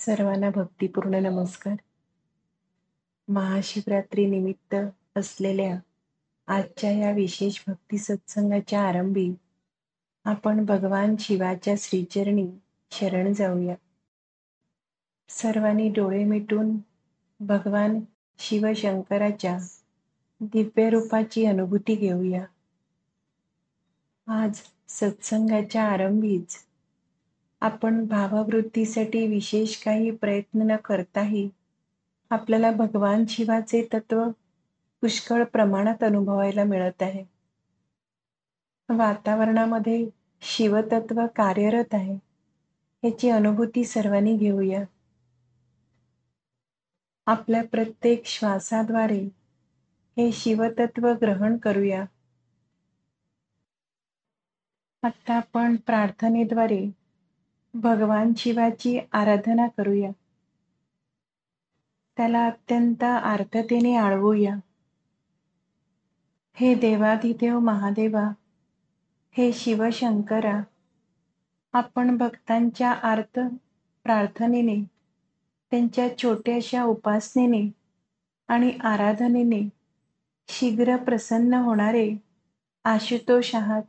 सर्वांना भक्तिपूर्ण नमस्कार. महाशिवरात्री निमित्त असलेल्या आजच्या या विशेष भक्ती सत्संगाच्या आरंभी आपण भगवान शिवाच्या श्रीचरणी शरण जाऊया. सर्वांनी डोळे मिटून भगवान शिवशंकराच्या दिव्य रूपाची अनुभूती घेऊया. आज सत्संगाच्या आरंभीच आपण भाववृद्धीसाठी विशेष काही प्रयत्न न करताही आपल्याला भगवान शिवाचे तत्व पुष्कळ प्रमाणात अनुभवायला मिळत आहे. वातावरणामध्ये शिवतत्व कार्यरत आहे याची अनुभूती सर्वांनी घेऊया. आपल्या प्रत्येक श्वासाद्वारे हे शिवतत्व ग्रहण करूया. आता आपण प्रार्थनेद्वारे भगवान शिवाची आराधना करूया. त्याला अत्यंत आर्ततेने आळवूया. हे देवाधिदेव महादेवा, हे शिवशंकरा, आपण भक्तांच्या आर्त प्रार्थनेने, त्यांच्या छोट्याशा उपासनेने आणि आराधनेने शीघ्र प्रसन्न होणारे आशुतोष आहात.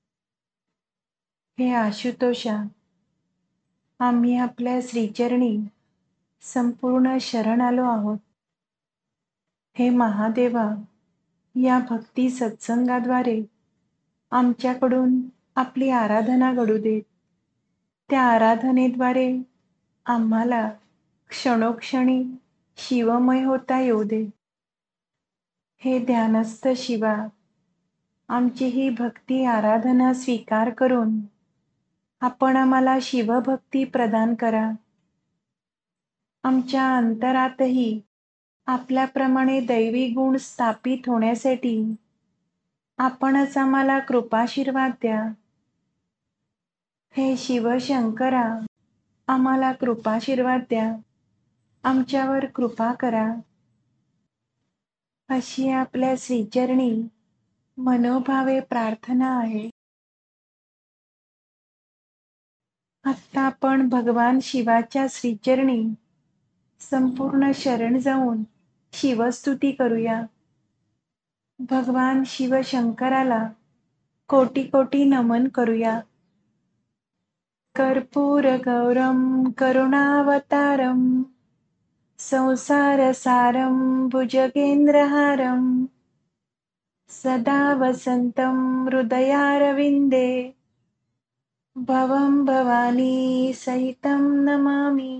हे आशुतोषा, आम्ही आपल्या श्रीचरणी संपूर्ण शरण आलो आहोत. हे महादेवा, या भक्ती सत्संगाद्वारे आमच्याकडून आपली आराधना घडू देत. त्या आराधनेद्वारे आम्हाला क्षणोक्षणी शिवमय होता येऊ दे. हे ध्यानस्थ शिवा, आमची ही भक्ती आराधना स्वीकार करून आपण आम्हाला शिवभक्ती प्रदान करा. आमच्या अंतरातही आपल्याप्रमाणे दैवी गुण स्थापित होण्यासाठी आपणच आम्हाला कृपाशीर्वाद द्या. हे शिवशंकरा, आम्हाला कृपाशीर्वाद द्या. आमच्यावर कृपा करा. अशी आपल्या श्रीचरणी मनोभावे प्रार्थना आहे. आता आपण भगवान शिवाच्या श्रीचरणी संपूर्ण शरण जाऊन शिवस्तुती करूया. भगवान शिवशंकराला कोटी कोटी नमन करूया. कर्पूर गौरम करुणावतारम संसार सारम भुजगेंद्रहारम सदा वसंतम हृदयारविंदे भवं भवानी सहितं नमामि.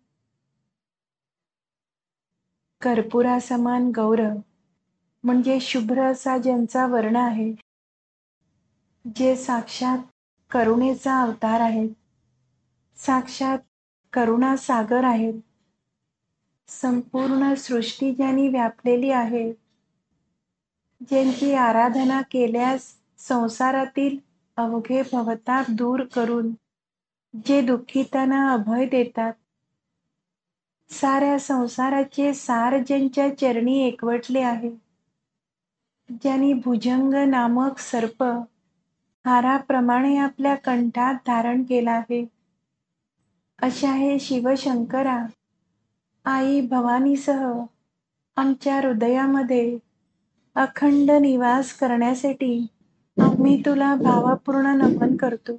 कर्पुरासमान गौर म्हणजे शुभ्र असा ज्यांचा वर्ण आहे, जे साक्षात करुणेचा अवतार आहेत, साक्षात करुणा सागर आहेत, संपूर्ण सृष्टी ज्यांनी व्यापलेली आहे, ज्यांची आराधना केल्यास संसारातील अवघे भवताप दूर करून जे दुःखितांना अभय देतात, साऱ्या संसाराचे सार ज्यांच्या चरणी एकवटले आहे, ज्यांनी भुजंग नामक सर्प हाराप्रमाणे आपल्या कंठात धारण केला आहे, अशा हे शिवशंकरा, आई भवानीसह आमच्या हृदयामध्ये अखंड निवास करण्यासाठी आम्ही तुला भावपूर्ण नमन करतो.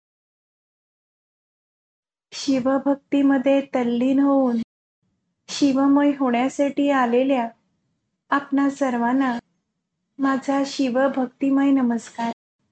शिवभक्तीमध्ये तल्लीन होऊन शिवमय होण्यासाठी आलेल्या आपणा सर्वांना माझा शिवभक्तिमय नमस्कार.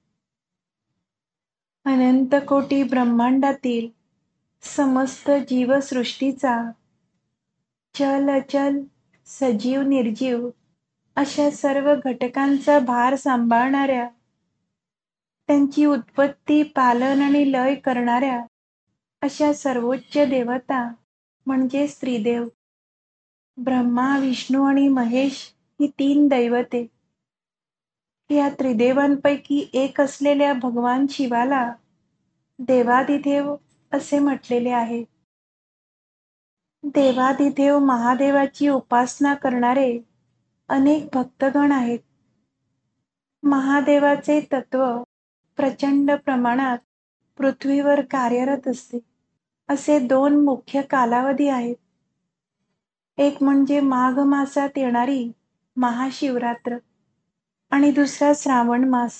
अनंत कोटी ब्रह्मांडातील समस्त जीवसृष्टीचा चल अचल सजीव निर्जीव अशा सर्व घटकांचा भार सांभाळणाऱ्या, त्यांची उत्पत्ती पालन आणि लय करणाऱ्या अशा सर्वोच्च देवता म्हणजे स्त्रीदेव, ब्रह्मा विष्णू आणि महेश ही तीन दैवते. या त्रिदेवांपैकी एक असलेल्या भगवान शिवाला देवाधिदेव असे म्हटलेले आहे. देवाधिदेव महादेवाची उपासना करणारे अनेक भक्तगण आहेत. महादेवाचे तत्व प्रचंड प्रमाणात पृथ्वीवर कार्यरत असते. असे दोन मुख्य कालावधी आहेत. एक म्हणजे माघ मासात येणारी महाशिवरात्र आणि दुसरा श्रावण मास.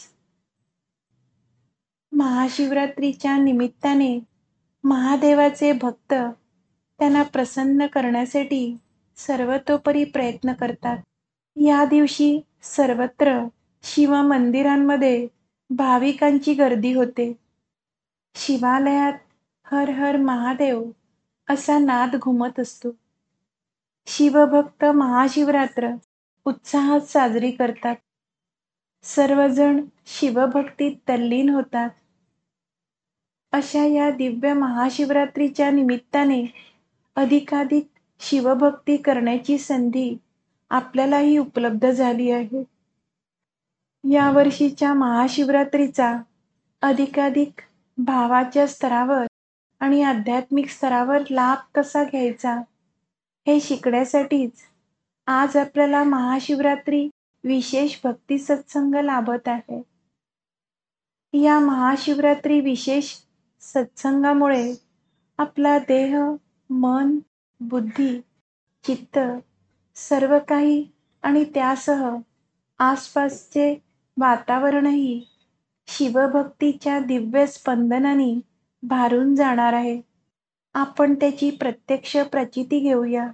महाशिवरात्रीच्या निमित्ताने महादेवाचे भक्त त्यांना प्रसन्न करण्यासाठी सर्वतोपरी प्रयत्न करतात. या दिवशी सर्वत्र शिवमंदिरांमध्ये भाविकांची गर्दी होते. शिवालयात हर हर महादेव असा नाद घुमत असतो. शिवभक्त महाशिवरात्र उत्साहात साजरी करतात. सर्वजण शिवभक्तीत तल्लीन होतात. अशा या दिव्य महाशिवरात्रीच्या निमित्ताने अधिकाधिक शिवभक्ती करण्याची संधी आपल्यालाही उपलब्ध झाली आहे. या वर्षीच्या महाशिवरात्रीचा अधिकाधिक भावाच्या स्तरावर आणि आध्यात्मिक स्तरावर लाभ कसा घ्यायचा हे शिकण्यासाठीच आज आपल्याला महाशिवरात्री विशेष भक्ती सत्संग लाभत आहे. या महाशिवरात्री विशेष सत्संगामुळे आपला देह, मन, बुद्धी, चित्त सर्व काही आणि त्यासह आसपासचे वातावरणही शिवभक्तीच्या दिव्य स्पंदनाने भारून जाणार आहे. आपण त्याची प्रत्यक्ष प्रचिती घेऊया.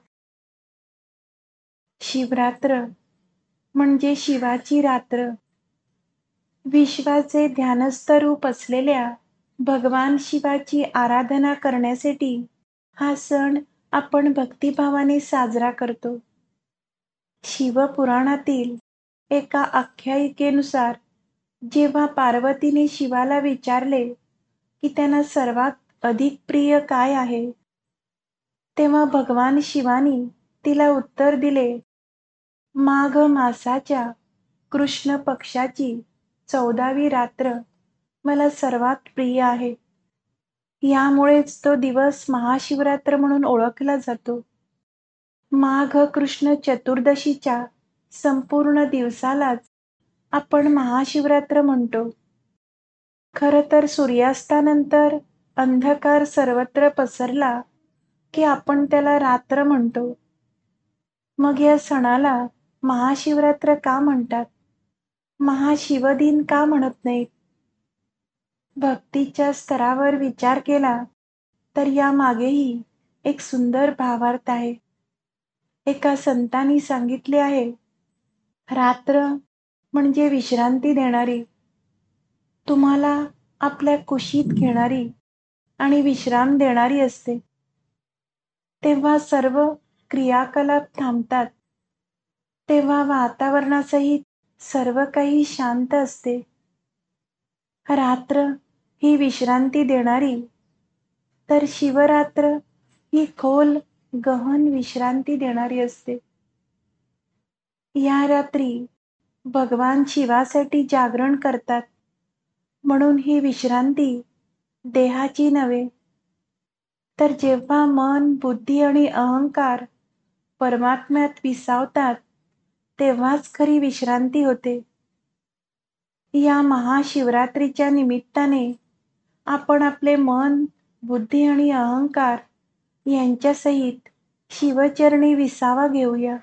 शिवरात्र म्हणजे शिवाची रात्र. विश्वाचे ध्यानस्थ रूप असलेल्या भगवान शिवाची आराधना करण्यासाठी हा सण आपण भक्तिभावाने साजरा करतो. शिवपुराणातील एका आख्यायिकेनुसार जेव्हा पार्वतीने शिवाला विचारले की त्यांना सर्वात अधिक प्रिय काय आहे, तेव्हा भगवान शिवानी तिला उत्तर दिले, माघ मासाच्या कृष्ण पक्षाची 14वी रात्र मला सर्वात प्रिय आहे. यामुळेच तो दिवस महाशिवरात्र म्हणून ओळखला जातो. माघ कृष्ण चतुर्दशीच्या संपूर्ण दिवसालाच आपण महाशिवरात्र म्हणतो. खरं तर सूर्यास्तानंतर अंधकार सर्वत्र पसरला की आपण त्याला रात्र म्हणतो. मग या सणाला महाशिवरात्र का म्हणतात? महाशिवदिन का म्हणत नाहीत? भक्तीच्या स्तरावर विचार केला तर या मागेही एक सुंदर भावार्थ आहे. एका संतांनी सांगितले आहे, रात्र म्हणजे विश्रांती देणारी, तुम्हाला आपल्या कुशीत घेणारी आणि विश्राम देणारी असते. तेव्हा सर्व क्रियाकलाप थांबतात. तेव्हा वातावरणासहित सर्व काही शांत असते. रात्र ही विश्रांती देणारी, तर शिवरात्र ही खोल गहन विश्रांती देणारी असते. या रात्री भगवान शिवासाठी जागरण करतात. म्हणून ही विश्रांती देहाची नव्हे, तर जेव्हा मन, बुद्धी आणि अहंकार परमात्म्यात विसावतात तेव्हाच खरी विश्रांती होते. या महाशिवरात्रीच्या निमित्ताने आपण आपले मन, बुद्धी आणि अहंकार यांच्यासहित शिवचरणी विसावा घेऊया.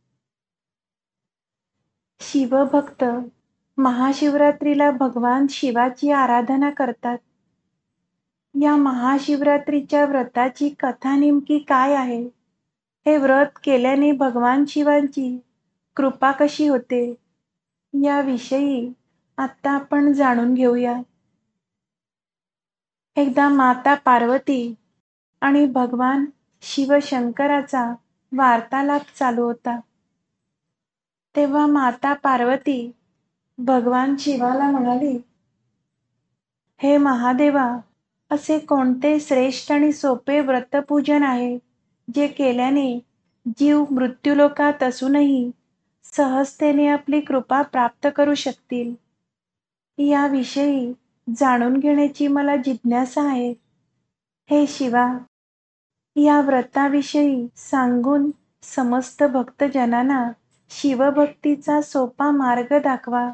शिवभक्त महाशिवरात्रीला भगवान शिवाची आराधना करतात. या महाशिवरात्रीच्या व्रताची कथा नेमकी काय आहे? हे व्रत केल्याने भगवान शिवांची कृपा कशी होते, याविषयी आता आपण जाणून घेऊया. एकदा माता पार्वती आणि भगवान शिवशंकराचा वार्तालाप चालू होता. तेव्हा माता पार्वती भगवान शिवाला म्हणाली, हे महादेवा, असे कोणते श्रेष्ठ आणि सोपे व्रतपूजन आहे जे केल्याने जीव मृत्यूलोकात असूनही सहजतेने आपली कृपा प्राप्त करू शकतील? याविषयी जाणून घेण्याची मला जिज्ञासा आहे. हे शिवा, या व्रताविषयी सांगून समस्त भक्तजनांना शिवभक्तीचा सोपा मार्ग दाखवा.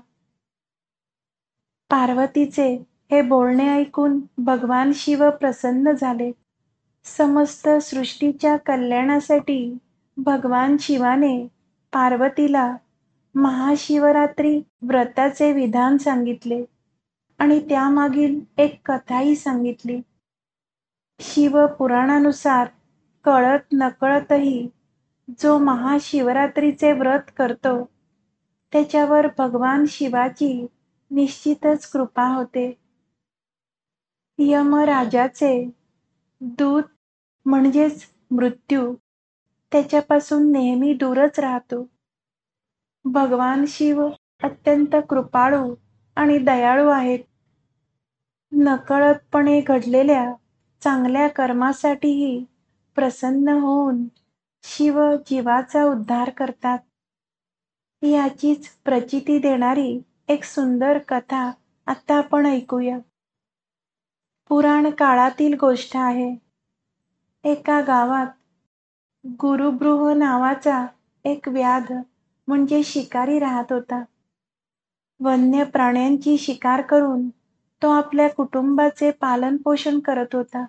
पार्वतीचे हे बोलणे ऐकून भगवान शिव प्रसन्न झाले समस्त सृष्टीच्या कल्याणासाठी भगवान शिवाने पार्वतीला महाशिवरात्री व्रताचे विधान सांगितले आणि त्यामागील एक कथाही सांगितली. शिवपुराणानुसार कळत नकळतही जो महाशिवरात्रीचे व्रत करतो त्याच्यावर भगवान शिवाची निश्चितच कृपा होते. यमराजाचे दूत म्हणजेच मृत्यू त्याच्यापासून नेहमी दूरच राहतो. भगवान शिव अत्यंत कृपाळू आणि दयाळू आहेत. नकळतपणे घडलेल्या चांगल्या कर्मासाठीही प्रसन्न होऊन शिव जीवाचा उद्धार करतात. याचीच प्रचिती देणारी एक सुंदर कथा आता आपण ऐकूया. पुराण काळातील गोष्ट आहे. एका गावात गुरुबृह नावाचा एक व्याध म्हणजे शिकारी राहत होता. वन्य प्राण्यांची शिकार करून तो आपल्या कुटुंबाचे पालन पोषण करत होता.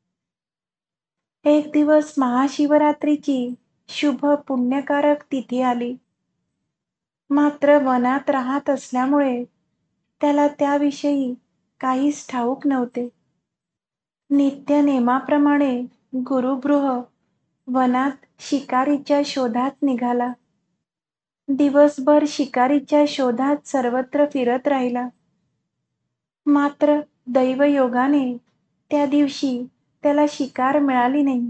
एक दिवस महाशिवरात्रीची शुभ पुण्यकारक तिथी आली. मात्र वनात राहत असल्यामुळे त्याला त्याविषयी काहीच ठाऊक नव्हते. नित्य नेमाप्रमाणे गुरुबृह वनात शिकारीच्या शोधात निघाला. दिवसभर शिकारीच्या शोधात सर्वत्र फिरत राहिला. मात्र दैवयोगाने त्या दिवशी त्याला शिकार मिळाली नाही.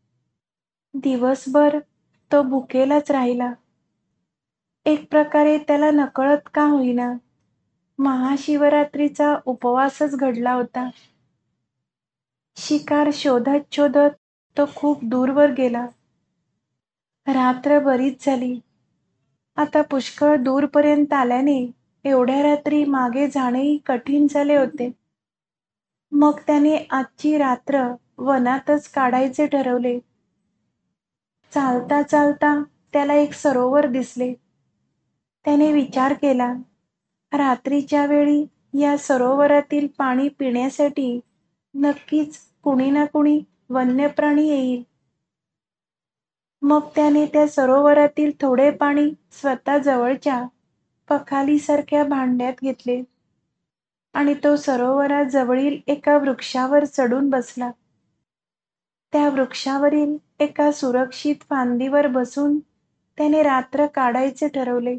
दिवसभर तो भुकेलाच राहिला. एक प्रकारे त्याला नकळत का होईना महाशिवरात्रीचा उपवासच घडला होता. शिकार शोधत शोधत तो खूप दूरवर गेला. रात्र बरीच झाली. आता पुष्कळ दूरपर्यंत आल्याने एवढ्या रात्री मागे जाणेही कठीण झाले होते. मग त्याने आजची रात्र वनातच काढायचे ठरवले. चालता चालता त्याला एक सरोवर दिसले. त्याने विचार केला, रात्रीच्या वेळी या सरोवरातील पाणी पिण्यासाठी नक्कीच कुणी ना कुणी वन्यप्राणी येईल. मग त्याने त्या सरोवरातील थोडे पाणी स्वतः जवळच्या पखालीसारख्या भांड्यात घेतले आणि तो सरोवराजवळील एका वृक्षावर चढून बसला. त्या वृक्षावरील एका सुरक्षित फांदीवर बसून त्याने रात्र काढायचे ठरवले.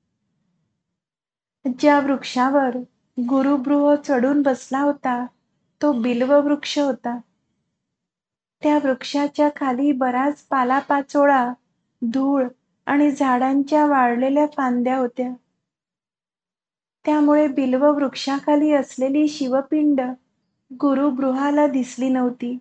ज्या वृक्षावर गुरुबृह चढून बसला होता तो बिल्व वृक्ष होता. त्या वृक्षाच्या खाली बराच पालापाचोळा, धूळ आणि झाडांच्या वाळलेल्या फांद्या होत्या. त्यामुळे बिल्व वृक्षाखाली असलेली शिवपिंड गुरुबृहाला दिसली नव्हती.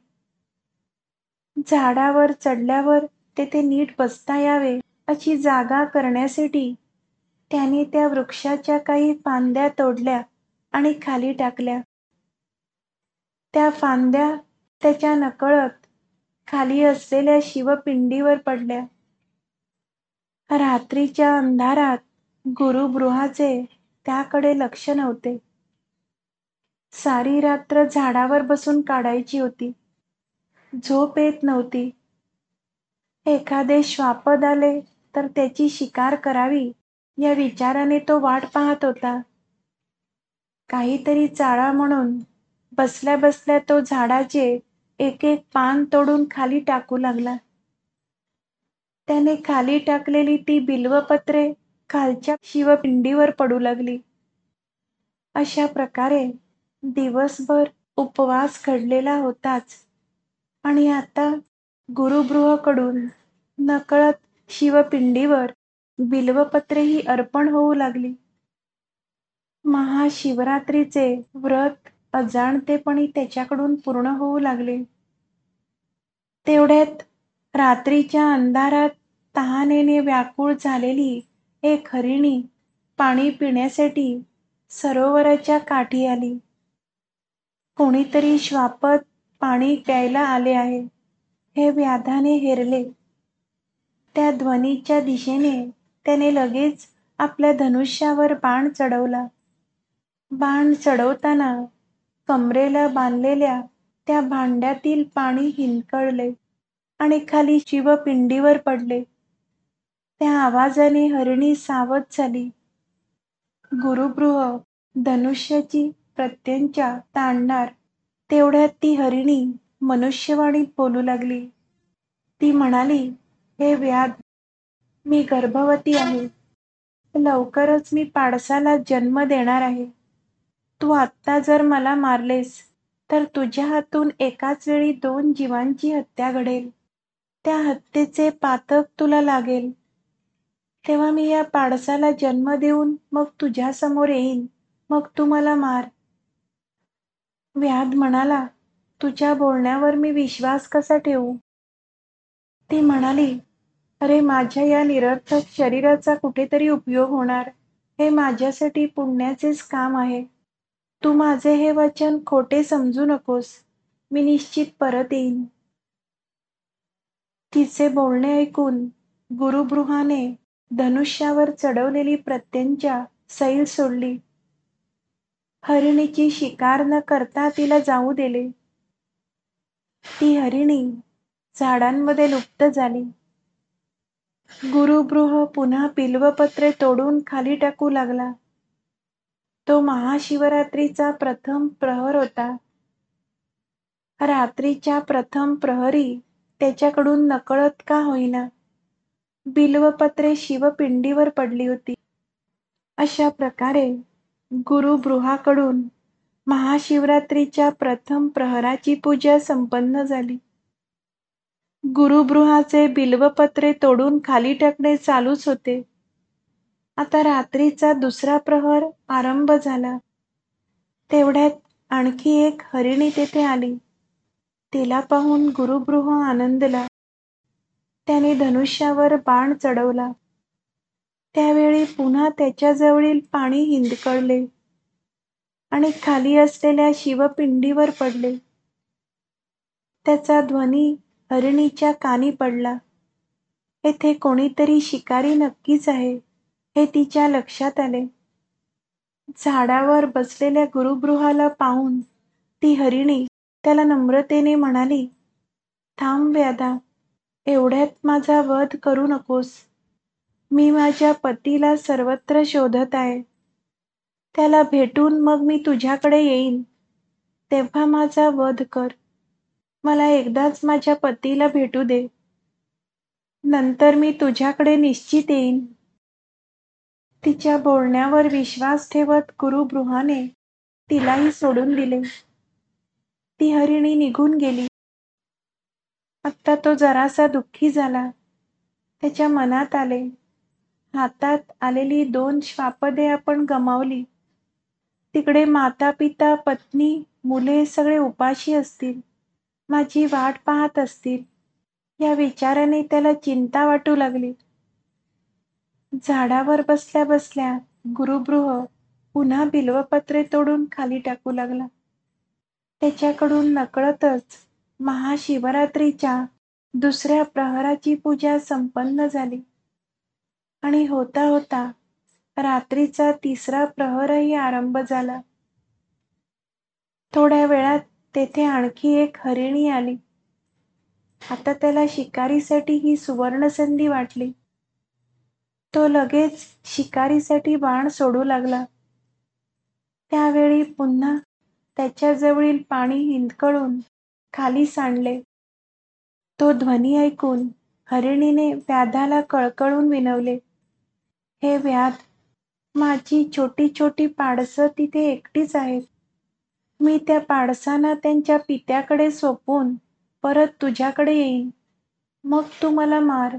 झाडावर चढल्यावर तेथे नीट बसता यावे अशी जागा करण्यासाठी त्याने त्या वृक्षाच्या काही फांद्या तोडल्या आणि खाली टाकल्या. त्या फांद्या त्याच्या नकळत खाली असलेल्या शिवपिंडीवर पडल्या. रात्रीच्या अंधारात गुरुबृहाचे त्याकडे लक्ष नव्हते. सारी रात्र झाडावर बसून काढायची होती. झोप येत नव्हती. एखादे श्वापद आले तर त्याची शिकार करावी या विचाराने तो वाट पाहत होता. काहीतरी चाळा म्हणून बसल्या बसल्या तो झाडाचे एक एक पान तोडून खाली टाकू लागला. त्याने खाली टाकलेली ती बिल्वपत्रे खालच्या शिवपिंडीवर पडू लागली. अशा प्रकारे दिवसभर उपवास घडलेला होताच आणि आता गुरुबृहाकडून नकळत शिवपिंडीवर बिल्वपत्रेही अर्पण होऊ लागली. महाशिवरात्रीचे व्रत अजाणतेपणी त्याच्याकडून पूर्ण होऊ लागले. तेवढ्यात रात्रीच्या अंधारात तहानेने व्याकुळ झालेली एक हरिणी पाणी पिण्यासाठी सरोवराच्या काठी आली. कोणीतरी श्वापद पाणी प्यायला आले आहे हे व्याधाने हेरले. त्या ध्वनीच्या दिशेने त्याने लगेच आपल्या धनुष्यावर बाण चढवला. बाण चढवताना कमरेला बांधलेल्या त्या भांड्यातील पाणी हिंदकळले आणि खाली शिवपिंडीवर पडले. त्या आवाजाने हरिणी सावध झाली. गुरुबृह धनुष्याची प्रत्यंचा ताणणार तेवढ्यात ती हरिणी मनुष्यवाणीत बोलू लागली. ती म्हणाली, हे व्याध, मी गर्भवती आहे. लवकरच मी पाडसाला जन्म देणार आहे. तू आत्ता जर मला मारलेस तर तुझ्या हातून एकाच वेळी 2 जीवांची हत्या घडेल. त्या हत्येचे पातक तुला लागेल. तेव्हा मी या पाडसाला जन्म देऊन मग तुझ्या समोर येईन. मग तू मला मार. व्याध म्हणाला, तुझ्या बोलण्यावर मी विश्वास कसा ठेवू? ती म्हणाली, अरे माझ्या या निरर्थक शरीराचा कुठेतरी उपयोग होणार. हे माझ्यासाठी पुण्याचेच काम आहे. तू माझे हे वचन खोटे समजू नकोस. मी निश्चित परत येईन. तिचे बोलणे ऐकून गुरुबृहाने धनुष्यावर चढवलेली प्रत्यंचा सैल सोडली. हरिणीची शिकार न करता तिला जाऊ दिले. ती हरिणी झाडांमध्ये लुप्त झाली. गुरुबृह पुन्हा बिल्वपत्रे तोडून खाली टाकू लागला. तो महाशिवरात्रीचा प्रथम प्रहर होता. रात्रीच्या प्रथम प्रहरी त्याच्याकडून नकळत का होईना बिल्वपत्रे शिवपिंडीवर पडली होती. अशा प्रकारे गुरुबृहाकडून महाशिवरात्रीच्या प्रथम प्रहराची पूजा संपन्न झाली. गुरुबृहाचे बिल्वपत्रे तोडून खाली टाकणे चालूच होते. आता रात्रीचा दुसरा प्रहर आरंभ झाला. तेवढ्यात आणखी एक हरिणी तेथे आली. तिला पाहून गुरुबृह आनंदला. त्याने धनुष्यावर बाण चढवला. त्यावेळी पुन्हा त्याच्याजवळील पाणी हिंदकळले आणि खाली असलेल्या शिवपिंडीवर पडले. त्याचा ध्वनी हरिणीच्या कानी पडला. येथे कोणीतरी शिकारी नक्कीच आहे हे तिच्या लक्षात आले. झाडावर बसलेल्या गुरुबृहाला पाहून ती हरिणी त्याला नम्रतेने म्हणाली, थांब व्याधा, एवढ्यात माझा वध करू नकोस. मी माझ्या पतीला सर्वत्र शोधत आहे. त्याला भेटून मग मी तुझ्याकडे येईन. तेव्हा माझा वध कर. मला एकदाच माझ्या पतीला भेटू दे. नंतर मी तुझ्याकडे निश्चित येईन. तिच्या बोलण्यावर विश्वास ठेवत गुरुबृहाने तिलाही सोडून दिले. ती हरिणी निघून गेली. आत्ता तो जरासा दुःखी झाला. त्याच्या मनात आले, हातात आलेली 2 श्वापदे आपण गमावली. तिकडे माता पिता पत्नी मुले सगळे उपाशी असतील. माझी वाट पाहत असतील. या विचाराने त्याला चिंता वाटू लागली. झाडावर बसल्या बसल्या गुरुबृह पुन्हा बिल्वपत्रे तोडून खाली टाकू लागला. त्याच्याकडून नकळतच महाशिवरात्रीच्या दुसऱ्या प्रहराची पूजा संपन्न झाली आणि होता होता रात्रीचा तिसरा प्रहरही आरंभ झाला. थोड्या वेळात तेथे आणखी एक हरिणी आली. आता त्याला शिकारीसाठी ही सुवर्णसंधी वाटली. तो लगेच शिकारीसाठी बाण सोडू लागला. त्यावेळी पुन्हा त्याच्याजवळील पाणी हिंदकळून खाली सांडले. तो ध्वनी ऐकून हरिणीने व्याधाला कळकळून विनवले, हे व्याध, माझी छोटी छोटी पाडसं तिथे एकटीच आहेत. मी त्या पाडसांना त्यांच्या पित्याकडे सोपवून परत तुझ्याकडे येईन. मग तू मला मार.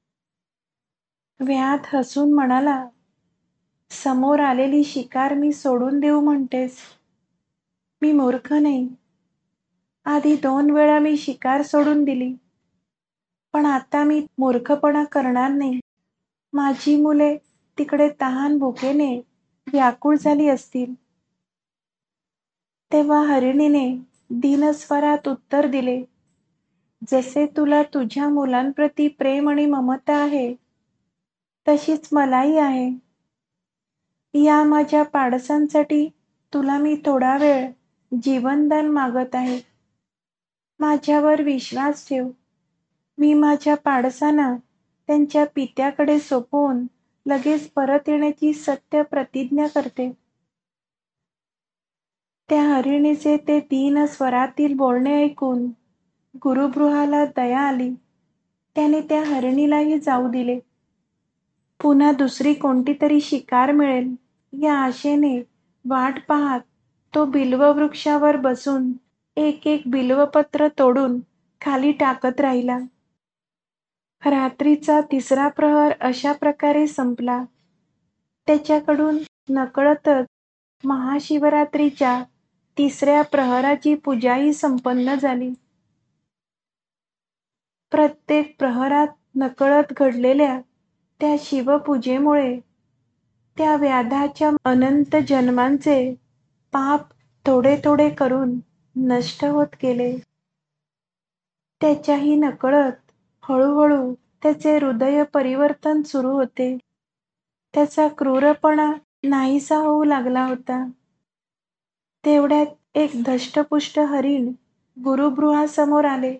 व्याध हसून म्हणाला, समोर आलेली शिकार मी सोडून देऊ म्हणतेस? मी मूर्ख नाही. आधी 2 वेळा मी शिकार सोडून दिली, पण आता मी मूर्खपणा करणार नाही. माझी मुले तिकडे तहान भुकेने व्याकुळ झाली असतील. तेव्हा हरिणीने दीनस्वरात उत्तर दिले, जसे तुला तुझ्या मुलांप्रती प्रेम आणि ममता आहे तशीच मलाही आहे. या माझ्या पाडसांसाठी तुला मी थोडा वेळ जीवनदान मागत आहे. माझ्यावर विश्वास ठेव. मी माझ्या पाडसांना त्यांच्या पित्याकडे सोपवून लगेच परत येण्याची सत्य प्रतिज्ञा करते. त्या हरिणीचे ते दीन स्वरातील बोलणे ऐकून गुरुबृहाला दया आली. त्याने त्या हरिणीलाही जाऊ दिले. पुन्हा दुसरी कोणती तरी शिकार मिळेल या आशेने वाट पाहत तो बिल्ववृक्षावर बसून एक एक बिल्वपत्र तोडून खाली टाकत राहिला. रात्रीचा तिसरा प्रहर अशा प्रकारे संपला. त्याच्याकडून नकळतच महाशिवरात्रीच्या तिसऱ्या प्रहराची पूजाही संपन्न झाली. प्रत्येक प्रहरात नकळत घडलेल्या त्या शिवपूजेमुळे त्या व्याधाच्या अनंत जन्मांचे पाप थोडे थोडे करून नष्ट होत गेले. त्याच्याही नकळत हळूहळू त्याचे हृदय परिवर्तन सुरू होते. त्याचा क्रूरपणा नाहीसा होऊ लागला होता. तेवढ्यात एक धष्टपुष्ट हरिण गुरुबृहासमोर आले.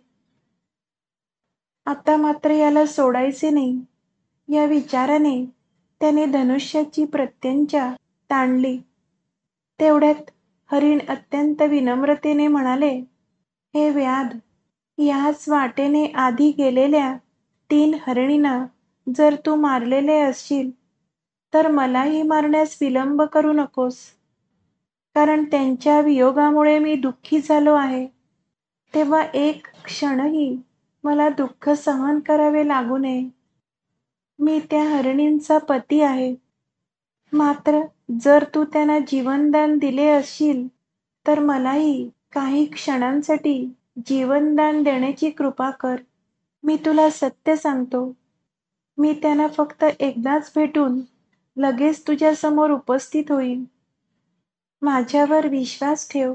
आता मात्र याला सोडायचे नाही या विचाराने त्याने धनुष्याची प्रत्यंचा ताणली. तेवढ्यात हरिण अत्यंत विनम्रतेने म्हणाले, हे व्याध, ह्याच वाटेने आधी गेलेल्या 3 हरिणींना जर तू मारलेले असशील तर मलाही मारण्यास विलंब करू नकोस, कारण त्यांच्या वियोगामुळे मी दुःखी झालो आहे. तेव्हा एक क्षणही मला दुःख सहन करावे लागू नये. मी त्या हरिणींचा पती आहे. मात्र जर तू त्यांना जीवनदान दिले असशील तर मलाही काही क्षणांसाठी जीवनदान देण्याची कृपा कर. मी तुला सत्य सांगतो, मी त्यांना फक्त एकदाच भेटून लगेच तुझ्या समोर उपस्थित होईल. माझ्यावर विश्वास ठेव.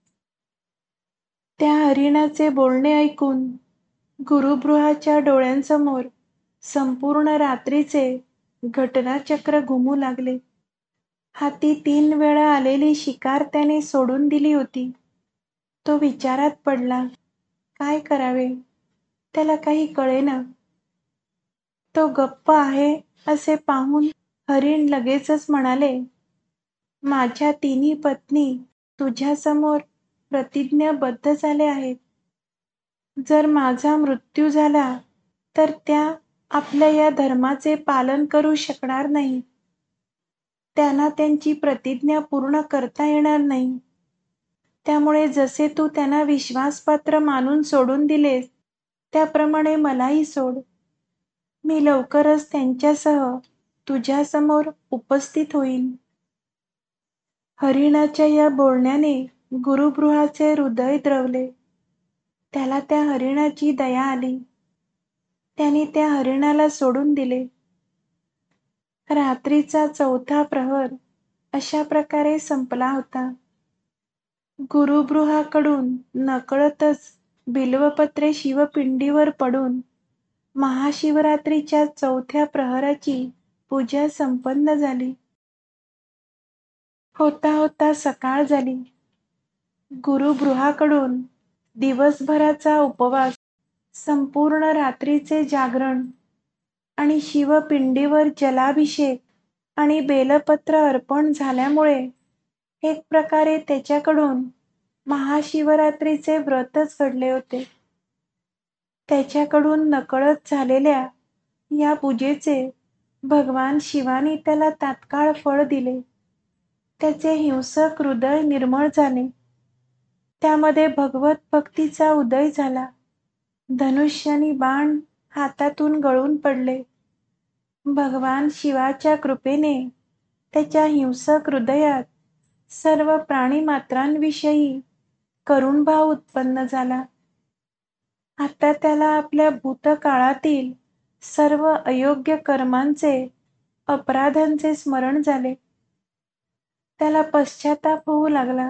त्या हरिणाचे बोलणे ऐकून गुरुबृहाच्या डोळ्यांसमोर संपूर्ण रात्रीचे घटनाचक्र घुमू लागले. हाती 3 वेळा आलेली शिकार त्याने सोडून दिली होती. तो विचारात पडला. काय करावे त्याला काही कळेना. तो गप्प आहे असे पाहून हरिण लगेचच म्हणाले, माझ्या 3 पत्नी तुझ्यासमोर प्रतिज्ञाबद्ध झाल्या आहेत. जर माझा मृत्यू झाला तर त्या आपल्या या धर्माचे पालन करू शकणार नाही. त्यांना त्यांची प्रतिज्ञा पूर्ण करता येणार नाही. त्यामुळे जसे तू त्यांना विश्वासपात्र मानून सोडून दिलेस त्याप्रमाणे मलाही सोड. मी लवकरच त्यांच्यासह तुझ्यासमोर उपस्थित होईन. हरिणाच्या या बोलण्याने गुरुबृहाचे हृदय द्रवले. त्याला त्या हरिणाची दया आली. त्याने त्या हरिणाला सोडून दिले. रात्रीचा 4था प्रहर अशा प्रकारे संपला होता. गुरुबृहाकडून नकळतच बिल्वपत्रे शिवपिंडीवर पडून महाशिवरात्रीच्या 4थ्या प्रहराची पूजा संपन्न झाली. होता होता सकाळ झाली. गुरुबृहाकडून दिवसभराचा उपवास, संपूर्ण रात्रीचे जागरण आणि शिवपिंडीवर जलाभिषेक आणि बेलपत्र अर्पण झाल्यामुळे एक प्रकारे त्याच्याकडून महाशिवरात्रीचे व्रतच घडले होते. त्याच्याकडून नकळत झालेल्या या पूजेचे भगवान शिवानी त्याला तात्काळ फळ दिले. त्याचे हिंसक हृदय निर्मळ झाले. त्यामध्ये भगवत भक्तीचा उदय झाला. धनुष्यानी बाण हातातून गळून पडले. भगवान शिवाच्या कृपेने त्याच्या हिंसक हृदयात सर्व प्राणीमात्रांविषयी करुणभाव उत्पन्न झाला. आता त्याला आपल्या भूतकाळातील सर्व अयोग्य कर्मांचे, अपराधांचे स्मरण झाले. त्याला पश्चाताप होऊ लागला.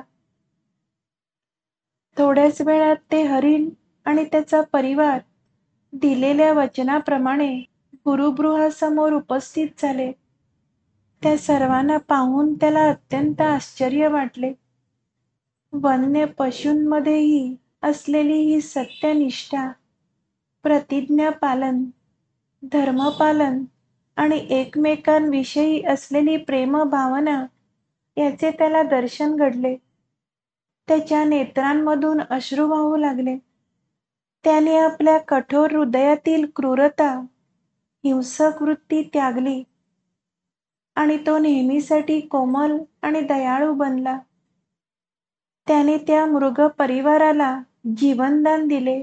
थोड्याच वेळात ते हरिण आणि त्याचा परिवार दिलेल्या वचनाप्रमाणे गुरुबृहासमोर उपस्थित झाले. त्या सर्वांना पाहून त्याला अत्यंत आश्चर्य वाटले. वन्य पशूंमध्येही असलेली ही सत्यनिष्ठा, प्रतिज्ञापालन, धर्मपालन आणि एकमेकांविषयी असलेली प्रेमभावना याचे त्याला दर्शन घडले. त्याच्या नेत्रांमधून अश्रू वाहू लागले. त्याने आपल्या कठोर हृदयातील क्रूरता, हिंसक वृत्ती त्यागली आणि तो नेहमीसाठी कोमल आणि दयाळू बनला. त्याने त्या मृग परिवाराला जीवनदान दिले.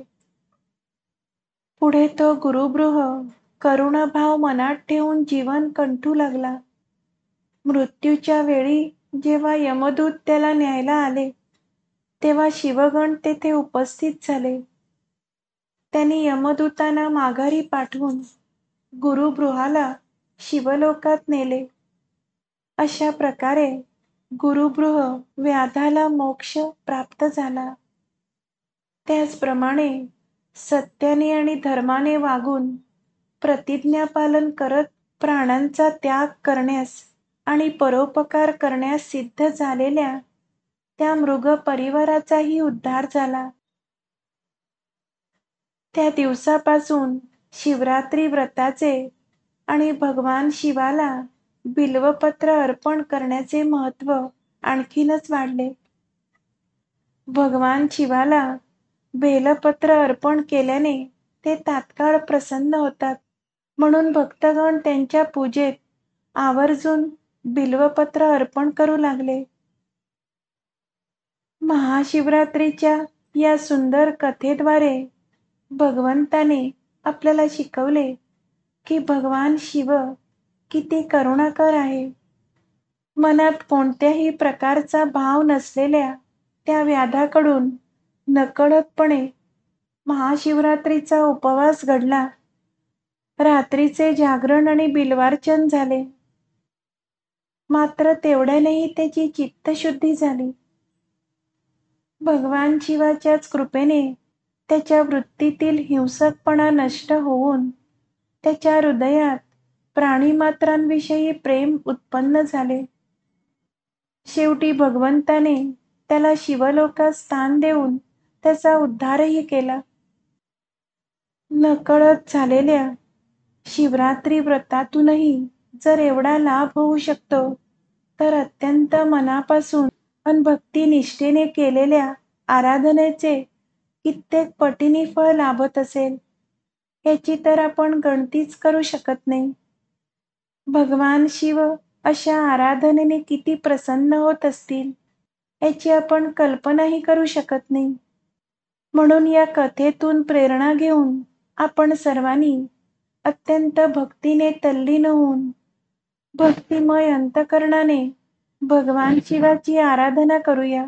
पुढे तो गुरुबृह करुणाभाव मनात ठेवून जीवन कंठू लागला. मृत्यूच्या वेळी जेव्हा यमदूत त्याला न्यायला आले, तेव्हा शिवगण तेथे उपस्थित झाले. त्यांनी यमदूतांना माघारी पाठवून गुरुबृहाला शिवलोकात नेले. अशा प्रकारे गुरुबृह व्याधाला मोक्ष प्राप्त झाला. त्याचप्रमाणे सत्याने आणि धर्माने वागून प्रतिज्ञापालन करत प्राणांचा त्याग करण्यास आणि परोपकार करण्यास सिद्ध झालेल्या त्या मृग परिवाराचाही उद्धार झाला. त्या दिवसापासून शिवरात्री व्रताचे आणि भगवान शिवाला बिल्वपत्र अर्पण करण्याचे महत्त्व आणखीनच वाढले. भगवान शिवाला बेलपत्र अर्पण केल्याने ते तात्काळ प्रसन्न होतात, म्हणून भक्तगण त्यांच्या पूजेत आवर्जून बिल्वपत्र अर्पण करू लागले. महाशिवरात्रीच्या या सुंदर कथेद्वारे भगवंताने आपल्याला शिकवले की भगवान शिव किती करुणाकर आहे. मनात कोणत्याही प्रकारचा भाव नसलेल्या त्या व्याधाकडून नकळतपणे महाशिवरात्रीचा उपवास घडला. रात्रीचे जागरण आणि बिल्वार्चन झाले. मात्र तेवढ्यानेही त्याची चित्तशुद्धी झाली. भगवान शिवाच्याच कृपेने त्याच्या वृत्तीतील हिंसकपणा नष्ट होऊन त्याच्या हृदयात प्राणीमात्रांविषयी प्रेम उत्पन्न झाले. शेवटी भगवंताने त्याला शिवलोकात स्थान देऊन त्याचा उद्धारही केला. नकळत झालेल्या शिवरात्री व्रतातूनही जर एवढा लाभ होऊ शकतो, तर अत्यंत मनापासून आणि भक्तिनिष्ठेने केलेल्या आराधनेचे कित्येक पटीने फळ लाभत असेल, याची तर आपण गणतीच करू शकत नाही. भगवान शिव अशा आराधनेने किती प्रसन्न होत असतील, याची आपण कल्पनाही करू शकत नाही. म्हणून या कथेतून प्रेरणा घेऊन आपण सर्वांनी अत्यंत भक्तीने तल्लीन होऊन भक्तिमय अंतकरणाने भगवान शिवाची आराधना करूया.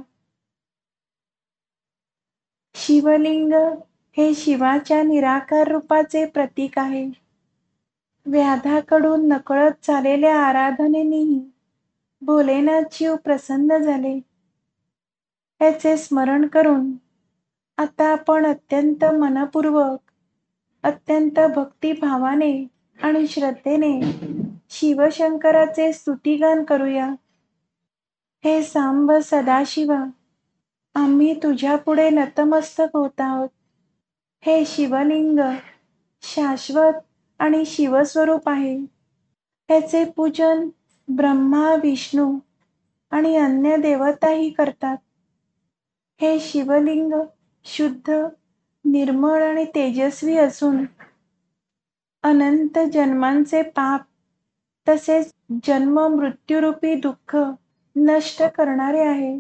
शिवलिंग हे शिवाच्या निराकार रूपाचे प्रतीक आहे. व्याधाकडून नकळत झालेल्या आराधनेनेही भोलेनाथ शिव प्रसन्न झाले. याचे स्मरण करून आता आपण अत्यंत मनपूर्वक, अत्यंत भक्तिभावाने आणि श्रद्धेने शिवशंकराचे स्तुतिगान करूया. हे सांब सदाशिवा, आम्ही तुझ्यापुढे नतमस्तक होत आहोत. हे शिवलिंग शाश्वत आणि शिवस्वरूप आहे. याचे पूजन ब्रह्मा, विष्णू आणि अन्य देवताही करतात. हे शिवलिंग शुद्ध, निर्मळ आणि तेजस्वी असून अनंत जन्मांचे पाप तसेच जन्म मृत्यूरूपी दुःख नष्ट करणारे आहे.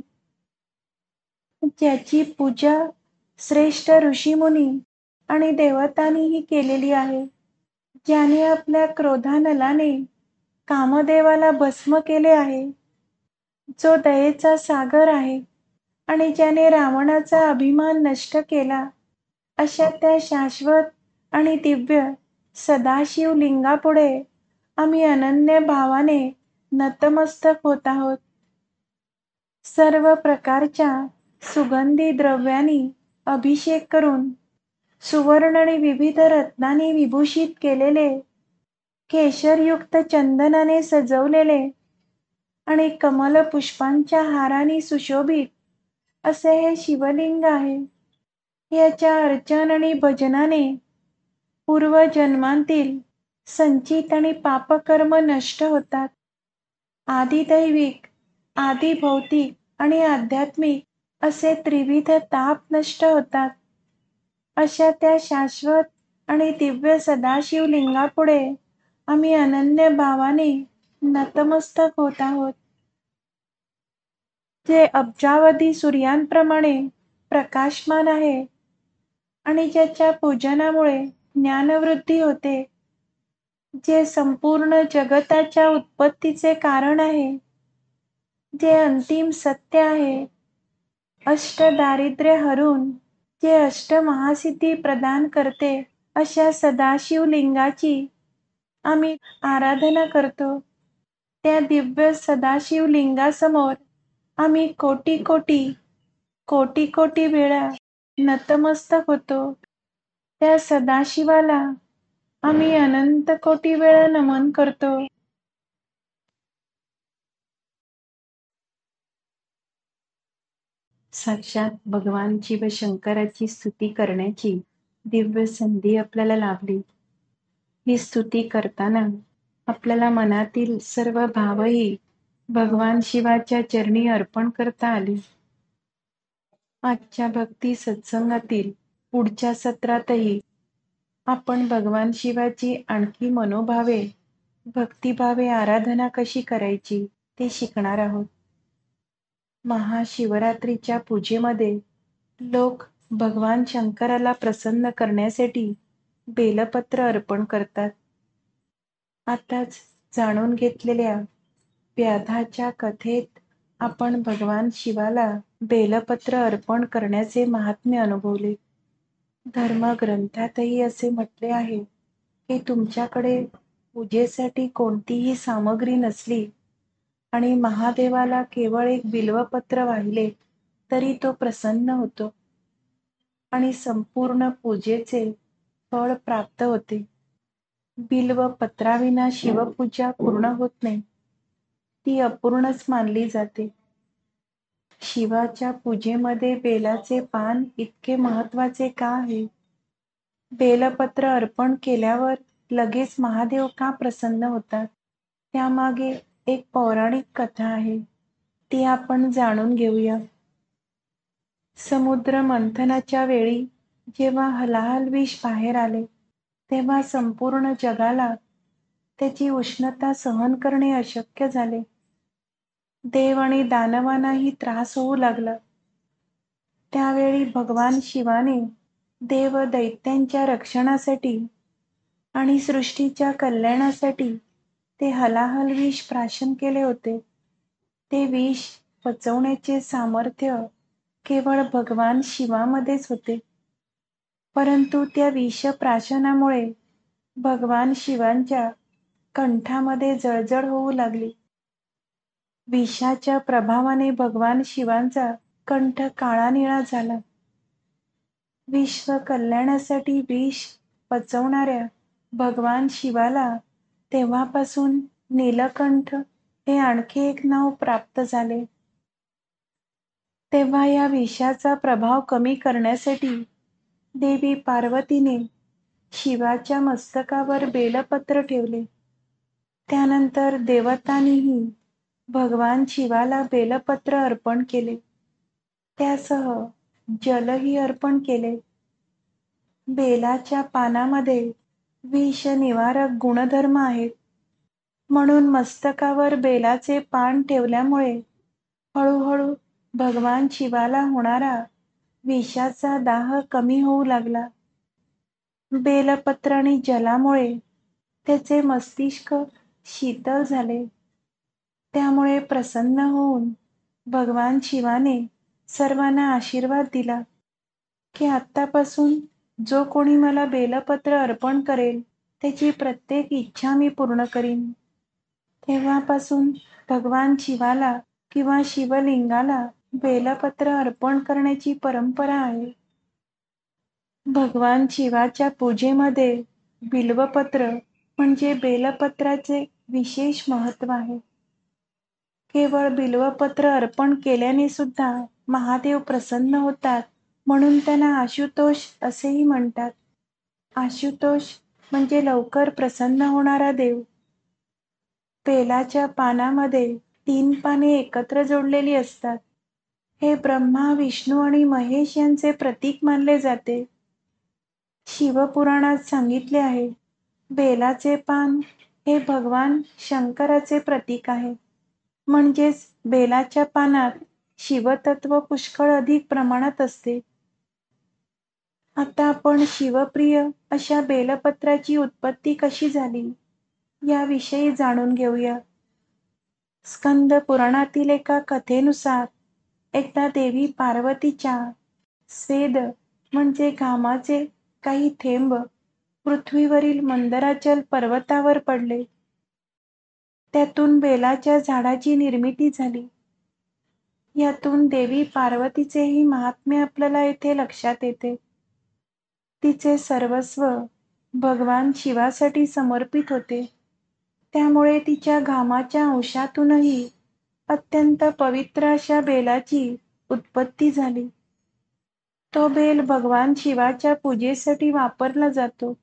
ज्याची पूजा श्रेष्ठ ऋषीमुनी आणि देवतांनीही केलेली आहे. ज्याने आपल्या क्रोधानलाने कामदेवाला भस्म केले आहे, जो दयेचा सागर आहे आणि ज्याने रावणाचा अभिमान नष्ट केला, अशा त्या शाश्वत आणि दिव्य सदाशिव लिंगापुढे आम्ही अनन्य भावाने नतमस्तक होत आहोत. सर्व प्रकारच्या सुगंधी द्रव्यांनी अभिषेक करून सुवर्ण आणि विविध रत्नांनी विभूषित केलेले, केशरयुक्त चंदनाने सजवलेले आणि कमल पुष्पांच्या हारांनी सुशोभित असे हे शिवलिंग आहे. याच्या अर्चन आणि भजनाने पूर्वजन्मांतील संचित आणि पापकर्म नष्ट होतात. आदिदैविक, आदिभौतिक आणि आध्यात्मिक असे त्रिविध ताप नष्ट होतात. अशा त्या शाश्वत आणि दिव्य सदाशिव लिंगापुढे आम्ही अनन्य भावाने नतमस्तक होत आहोत. जे अब्जावधी सूर्यांप्रमाणे प्रकाशमान आहे आणि ज्याच्या पूजनामुळे ज्ञानवृद्धी होते, जे संपूर्ण जगताच्या उत्पत्तीचे कारण आहे, जे अंतिम सत्य आहे, अष्ट दारिद्र्य हरून जे अष्ट महासिद्धी प्रदान करते, अशा सदाशिव लिंगाची आम्ही आराधना करतो. त्या दिव्य सदाशिव लिंगासमोर आम्ही कोटी कोटी कोटी कोटी वेळा नतमस्तक होतो. त्या सदाशिवाला आम्ही अनंत कोटी वेळा नमन करतो. साक्षात भगवान शिवशंकराची स्तुती करण्याची दिव्य संधी आपल्याला लाभली. ही स्तुती करताना आपल्याला मनातील सर्व भावही भगवान शिवाच्या चरणी अर्पण करता आले. आजच्या भक्ती सत्संगातील पुढच्या सत्रातही आपण भगवान शिवाची आणखी मनोभावे, भक्तिभावे आराधना कशी करायची ते शिकणार आहोत. महाशिवरात्रीच्या पूजेमध्ये लोक भगवान शंकराला प्रसन्न करण्यासाठी बेलपत्र अर्पण करतात. आताच जाणून घेतलेल्या व्याधाच्या कथेत आपण भगवान शिवाला बेलपत्र अर्पण करण्याचे महात्म्य अनुभवले. धर्मग्रंथातही असे म्हटले आहे की तुमच्याकडे पूजेसाठी कोणतीही सामग्री नसली आणि महादेवाला केवळ एक बिल्वपत्र वाहिले तरी तो प्रसन्न होतो आणि संपूर्ण पूजेचे फळ प्राप्त होते. बिल्वपत्राविना शिवपूजा पूर्ण होत नाही, ती अपूर्णच मानली जाते. शिवाच्या पूजेमध्ये बेलाचे पान इतके महत्वाचे का आहे? बेलपत्र अर्पण केल्यावर लगेच महादेव का प्रसन्न होतात? त्यामागे एक पौराणिक कथा आहे, ती आपण जाणून घेऊया. समुद्र मंथनाच्या वेळी जेव्हा हलाहल विष बाहेर आले, तेव्हा संपूर्ण जगाला त्याची उष्णता सहन करणे अशक्य झाले. देव आणि दानवांनाही त्रास होऊ लागला. त्यावेळी भगवान शिवाने देव दैत्यांच्या रक्षणासाठी आणि सृष्टीच्या कल्याणासाठी ते हलाहल विष प्राशन केले होते. ते विष पचवण्याचे सामर्थ्य केवळ भगवान शिवामध्येच होते. परंतु त्या विषप्राशनामुळे भगवान शिवांच्या कंठामध्ये जळजळ होऊ लागली. विषाच्या प्रभावाने भगवान शिवांचा कंठ काळा निळा झाला. विश्व कल्याणासाठी विष पचवणाऱ्या भगवान शिवाला तेव्हापासून नीलकंठ हे आणखी एक नाव प्राप्त झाले. तेव्हा या विषाचा प्रभाव कमी करण्यासाठी देवी पार्वतीने शिवाच्या मस्तकावर बेलपत्र ठेवले. त्यानंतर देवतांनीही भगवान शिवाला बेलपत्र अर्पण केले. त्यासह जलही अर्पण केले. बेलाच्या पानामध्ये विष निवारक गुणधर्म आहेत, म्हणून मस्तकावर बेलाचे पान ठेवल्यामुळे हळूहळू भगवान शिवाला होणारा विषाचा दाह कमी होऊ लागला. बेलपत्र आणि जलामुळे त्याचे मस्तिष्क शीतल झाले. त्यामुळे प्रसन्न होऊन भगवान शिवाने सर्वांना आशीर्वाद दिला की आत्तापासून जो कोणी मला बेलपत्र अर्पण करेल त्याची प्रत्येक इच्छा मी पूर्ण करीन. तेव्हापासून भगवान शिवाला किंवा शिवलिंगाला बेलपत्र अर्पण करण्याची परंपरा आहे. भगवान शिवाच्या पूजेमध्ये बिल्वपत्र म्हणजे बेलपत्राचे विशेष महत्त्व आहे. केवळ बिल्वपत्र अर्पण केल्याने सुद्धा महादेव प्रसन्न होतात म्हणून त्यांना आशुतोष असेही म्हणतात. आशुतोष म्हणजे लवकर प्रसन्न होणारा देव. बेलाच्या पानामध्ये 3 पाने एकत्र जोडलेली असतात. हे ब्रह्मा, विष्णू आणि महेश यांचे प्रतीक मानले जाते. शिवपुराणात सांगितले आहे, बेलाचे पान हे भगवान शंकराचे प्रतीक आहे. म्हणजेच बेलाच्या पानात शिवतत्व पुष्कळ अधिक प्रमाणात असते. आता आपण शिवप्रिय अशा बेलपत्राची उत्पत्ती कशी झाली याविषयी जाणून घेऊया. स्कंद पुराणातील एका कथेनुसार एकदा देवी पार्वतीच्या स्वेद म्हणजे घामाचे काही थेंब पृथ्वीवरील मंदराचल पर्वतावर पडले. त्यातून बेलाच्या झाडाची निर्मिती झाली. यातून देवी पार्वतीचेही महात्म्य आपल्याला येथे लक्षात येते. तिचे सर्वस्व भगवान शिवासाठी समर्पित होते. त्यामुळे तिच्या घामाच्या अंशातूनही अत्यंत पवित्र अशा बेलाची उत्पत्ती झाली. तो बेल भगवान शिवाच्या पूजेसाठी वापरला जातो.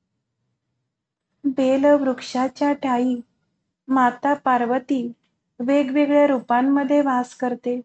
बेल वृक्षाच्या ठायी माता पार्वती वेगवेगळ्या रूपांमध्ये वास करते.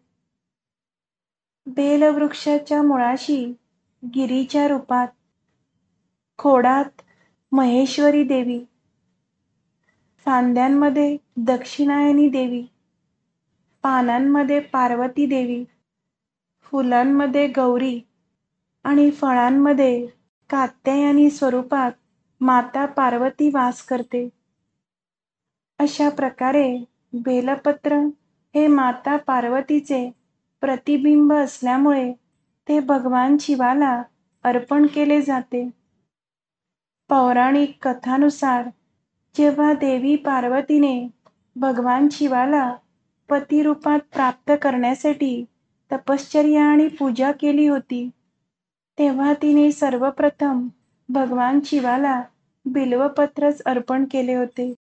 बेल वृक्षाच्या मुळाशी गिरीच्या रूपात, खोडात महेश्वरी देवी, फांद्यांमध्ये दक्षिणायनी देवी, पानांमध्ये पार्वती देवी, फुलांमध्ये गौरी आणि फळांमध्ये कात्यायनी स्वरूपात माता पार्वती वास करते. अशा प्रकारे बेलपत्र हे माता पार्वतीचे प्रतिबिंब असल्यामुळे ते भगवान शिवाला अर्पण केले जाते. पौराणिक कथानुसार जेव्हा देवी पार्वतीने भगवान शिवाला पतिरूपात प्राप्त करण्यासाठी तपश्चर्या आणि पूजा केली होती, तेव्हा तिने सर्वप्रथम भगवान शिवाला बिल्वपत्रच अर्पण केले होते.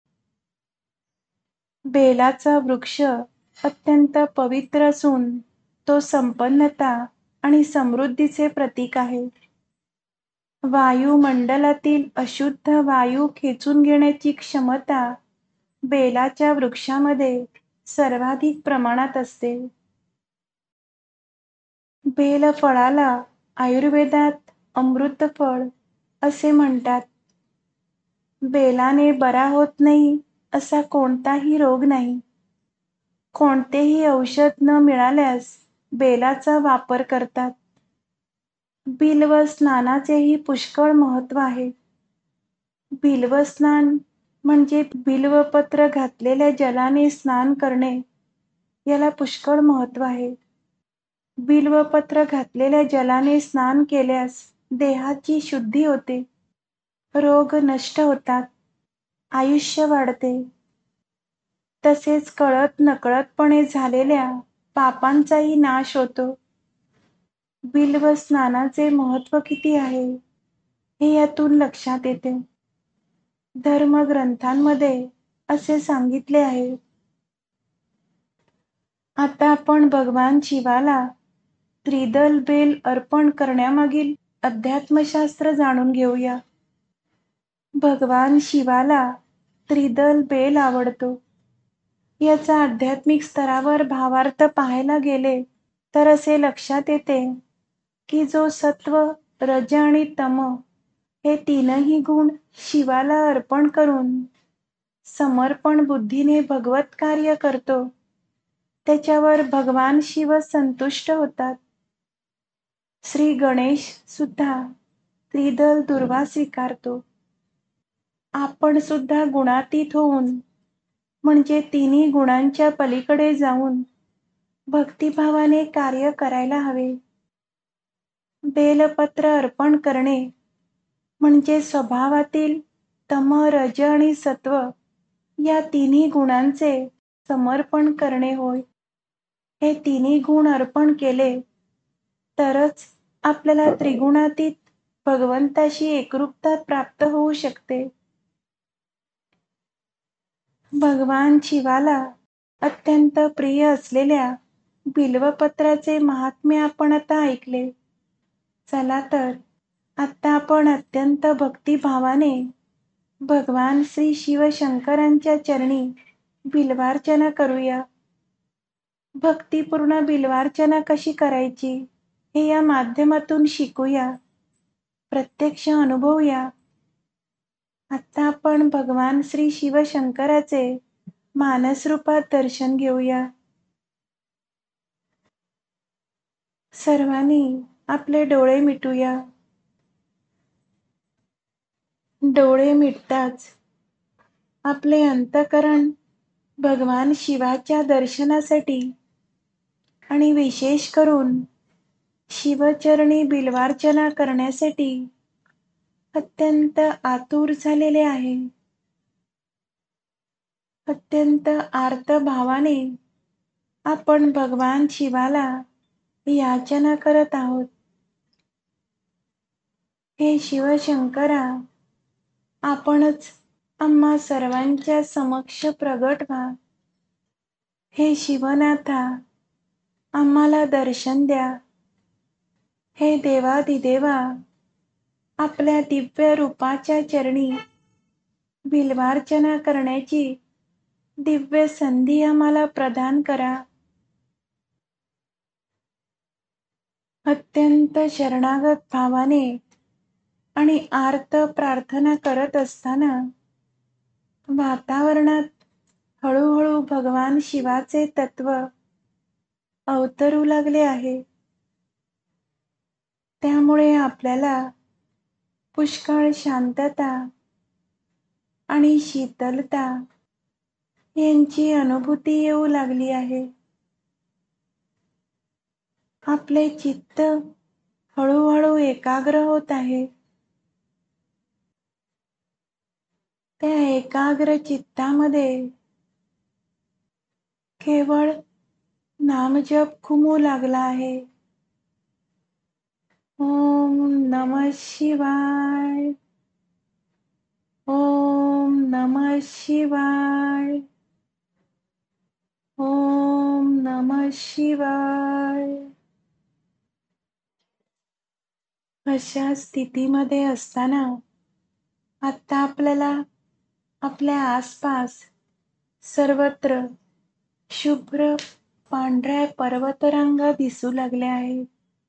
बेलाचा वृक्ष अत्यंत पवित्र असून तो संपन्नता आणि समृद्धीचे प्रतीक आहे. वायुमंडलातील अशुद्ध वायू खेचून घेण्याची क्षमता बेलाच्या वृक्षामध्ये सर्वाधिक प्रमाणात असते. बेलफळाला आयुर्वेदात अमृतफळ असे म्हणतात. बेलाने बरा होत नाही असा कोणताही रोग नाही. कोणतेही औषध न मिळाल्यास बेलाचा वापर करतात. बिल्व स्नानाचेही पुष्कळ महत्त्व आहे. बिल्व स्नान म्हणजे बिल्वपत्र घातलेल्या जलाने स्नान करणे, याला पुष्कळ महत्त्व आहे. बिल्वपत्र घातलेल्या जलाने स्नान केल्यास देहाची शुद्धी होते, रोग नष्ट होतात, आयुष्य वाढते. तसेच कळत नकळतपणे झालेल्या पापांचाही नाश होतो. बिल्व स्नानाचे महत्त्व किती आहे हे यातून लक्षात येते. धर्मग्रंथांमध्ये असे सांगितले आहे. आता आपण भगवान शिवाला त्रिदल बेल अर्पण करण्यामागील अध्यात्मशास्त्र जाणून घेऊया. भगवान शिवाला त्रिदल बेल आवडतो. याचा आध्यात्मिक स्तरावर भावार्थ पाहायला गेले तर असे लक्षात येते की जो सत्व, रज आणि तम हे तीनही गुण शिवाला अर्पण करून समर्पण बुद्धीने भगवत कार्य करतो, त्याच्यावर भगवान शिव संतुष्ट होतात. श्री गणेश सुद्धा त्रिदल दुर्वा स्वीकारतो. आपण सुद्धा गुणातीत होऊन म्हणजे तिन्ही गुणांच्या पलीकडे जाऊन भक्तिभावाने कार्य करायला हवे. बेलपत्र अर्पण करणे म्हणजे स्वभावातील तम, रज आणि सत्व या तिन्ही गुणांचे समर्पण करणे होय. हे तिन्ही गुण अर्पण केले तरच आपल्याला त्रिगुणातीत भगवंताशी एकरूपता प्राप्त होऊ शकते. भगवान शिवाला अत्यंत प्रिय असलेल्या बिल्वपत्राचे महात्म्य आपण आता ऐकले. चला तर आता आपण अत्यंत भक्तिभावाने भगवान श्री शिवशंकरांच्या चरणी बिल्वार्चना करूया. भक्तिपूर्ण बिल्वार्चना कशी करायची हे या माध्यमातून शिकूया, प्रत्यक्ष अनुभवूया. आता आपण भगवान श्री शिवशंकराचे मानस रूपात दर्शन घेऊया. सर्वांनी आपले डोळे मिटूया. डोळे मिटताच आपले अंतःकरण भगवान शिवाच्या दर्शनासाठी आणि विशेष करून शिवचरणी बिल्वार्चना करण्यासाठी अत्यंत आतुर झालेले आहे. अत्यंत आर्त भावाने आपण भगवान शिवाला याचना करत आहोत. हे शिवशंकरा, आपणच आम्हा सर्वांच्या समक्ष प्रगट व्हा. हे शिवनाथा, आम्हाला दर्शन द्या. हे देवाधिदेवा, आपल्या दिव्य रूपाच्या चरणी बिल्वार्चना करण्याची दिव्य संधी आम्हाला प्रदान करा. अत्यंत शरणागत भावाने आणि आर्त प्रार्थना करत असताना वातावरणात हळूहळू भगवान शिवाचे तत्व अवतरू लागले आहे. त्यामुळे आपल्याला पुष्कळ शांतता आणि शीतलता यांची अनुभूती येऊ लागली आहे. आपले चित्त हळूहळू एकाग्र होत आहे. त्या एकाग्र चित्तामध्ये केवळ नामजप घुमू लागला आहे. ओम नमः शिवाय. ओम नमः शिवाय. ओम नमः शिवाय. अशा स्थितीमध्ये असताना आता आपल्याला आपल्या आसपास सर्वत्र शुभ्र पांढऱ्या पर्वतरांगा दिसू लागल्या आहेत.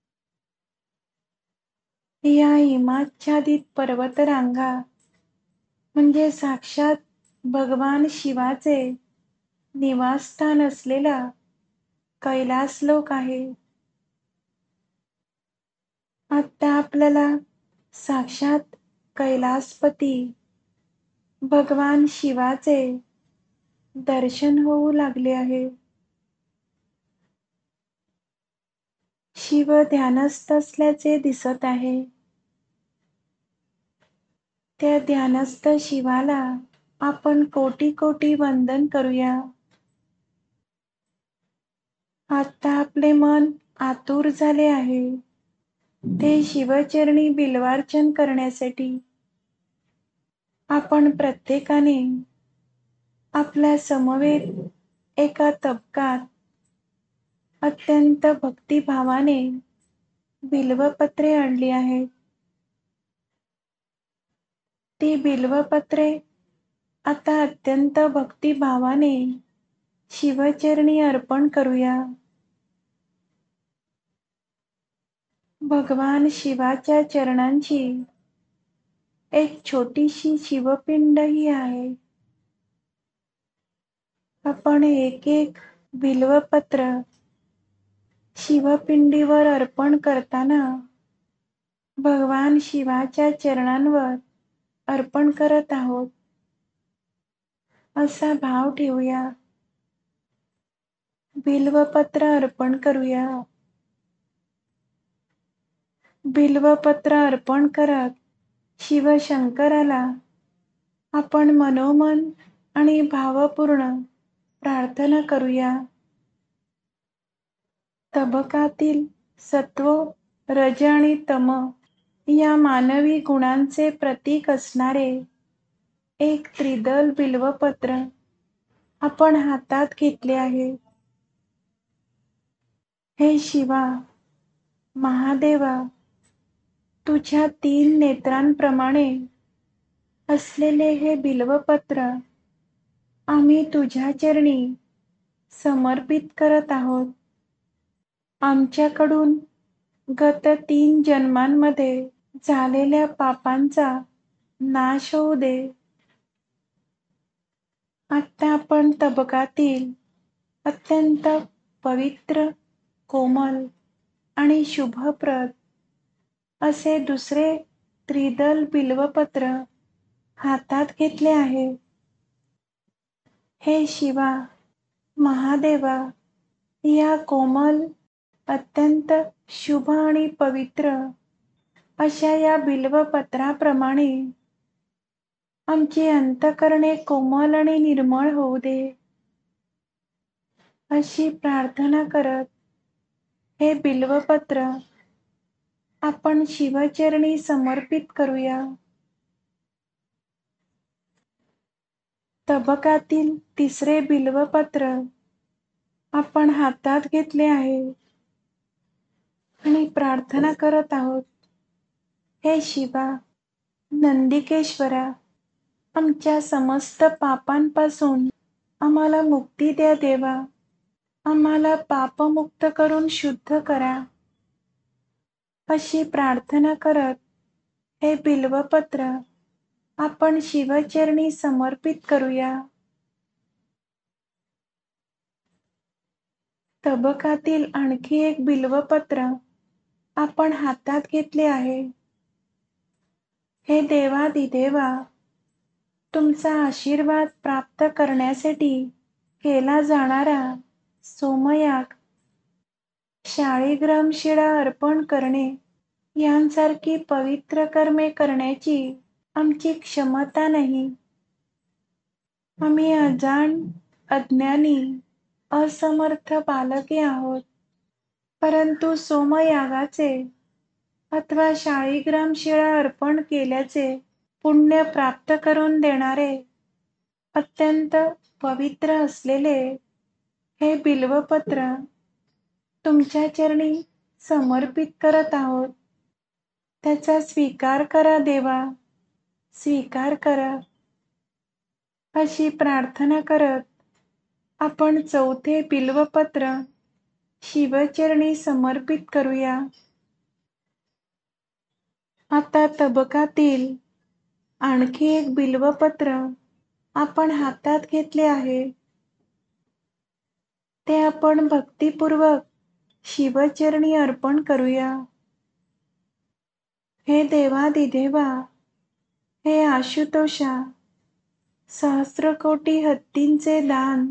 या हिमाच्छादित पर्वतरांगा म्हणजे साक्षात भगवान शिवाचे निवासस्थान असलेला कैलास लोक आहे. आता आपल्याला साक्षात कैलासपती भगवान शिवाचे दर्शन होऊ लागले आहे. शिव ध्यानस्थ असल्याचे दिसत आहे. त्या ध्यानस्थ शिवाला आपण कोटी कोटी वंदन करूया. आता आपले मन आतुर झाले आहे ते शिवचरणी बिल्वार्चन करण्यासाठी. आपण प्रत्येकाने आपल्या समवेत एका तबकात अत्यंत भक्तिभावाने बिल्वपत्रे आणली आहेत. ती बिल्वपत्रे आता अत्यंत भक्तिभावाने शिवचरणी अर्पण करूया. भगवान शिवाच्या चरणांची एक छोटीशी शिवपिंडही आहे. आपण एक एक बिल्वपत्र शिवपिंडीवर अर्पण करताना भगवान शिवाच्या चरणांवर अर्पण करत आहोत असा भाव ठेवूया. बिल्वपत्र अर्पण करूया. बिल्वपत्र अर्पण करत शिवशंकराला आपण मनोमन आणि भावपूर्ण प्रार्थना करूया. तबकातील सत्व, रज आणि तम या मानवी गुणांचे प्रतीक असणारे एक त्रिदल बिल्वपत्र आपण हातात घेतले आहे. हे शिवा, महादेवा, तुझ्या 3 नेत्रांप्रमाणे असलेले हे बिल्वपत्र आम्ही तुझ्या चरणी समर्पित करत आहोत. आमच्याकडून गत 3 जन्मांमध्ये झालेल्या पापांचा नाश होऊ दे. आता आपण तबकातील अत्यंत पवित्र, कोमल आणि शुभप्रद असे दुसरे त्रिदल बिल्वपत्र हातात घेतले आहे. हे शिवा, महादेवा, या कोमल, अत्यंत शुभ आणि पवित्र अशा या बिल्वपत्राप्रमाणे आमची अंतःकरणे कोमल आणि निर्मळ होऊ दे, अशी प्रार्थना करत हे बिल्वपत्र आपण शिवचरणी समर्पित करूया. तबकातील तिसरे बिल्वपत्र आपण हातात घेतले आहे आणि प्रार्थना करत आहोत. हे शिवा, नंदिकेश्वरा, आमच्या समस्त पापांपासून आम्हाला मुक्ती द्या देवा. आम्हाला पापमुक्त करून शुद्ध करा, अशी प्रार्थना करत हे बिल्वपत्र आपण शिवचरणी समर्पित करूया. तबकातील आणखी एक बिल्वपत्र आपण हातात घेतले आहे. हे देवादिदेवा, तुमचा आशीर्वाद प्राप्त करण्यासाठी केला जाणारा सोमयाग, शाळीग्रामशिळा अर्पण करणे यांसारखी पवित्र कर्मे करण्याची आमची क्षमता नाही. आम्ही अजाण, अज्ञानी, असमर्थ बालके आहोत. परंतु सोमयागाचे अथवा शाळीग्रामशिळा अर्पण केल्याचे पुण्य प्राप्त करून देणारे अत्यंत पवित्र असलेले हे बिल्वपत्र तुमच्या चरणी समर्पित करत आहोत. त्याचा स्वीकार करा देवा, स्वीकार करा, अशी प्रार्थना करत आपण चौथे बिल्वपत्र शिवचरणी समर्पित करूया. आता तबकातील आणखी एक बिल्वपत्र आपण हातात घेतले आहे. ते आपण भक्तिपूर्वक शिवचरणी अर्पण करूया. हे देवादिदेवा, हे आशुतोषा, सहस्रकोटी हत्तींचे दान,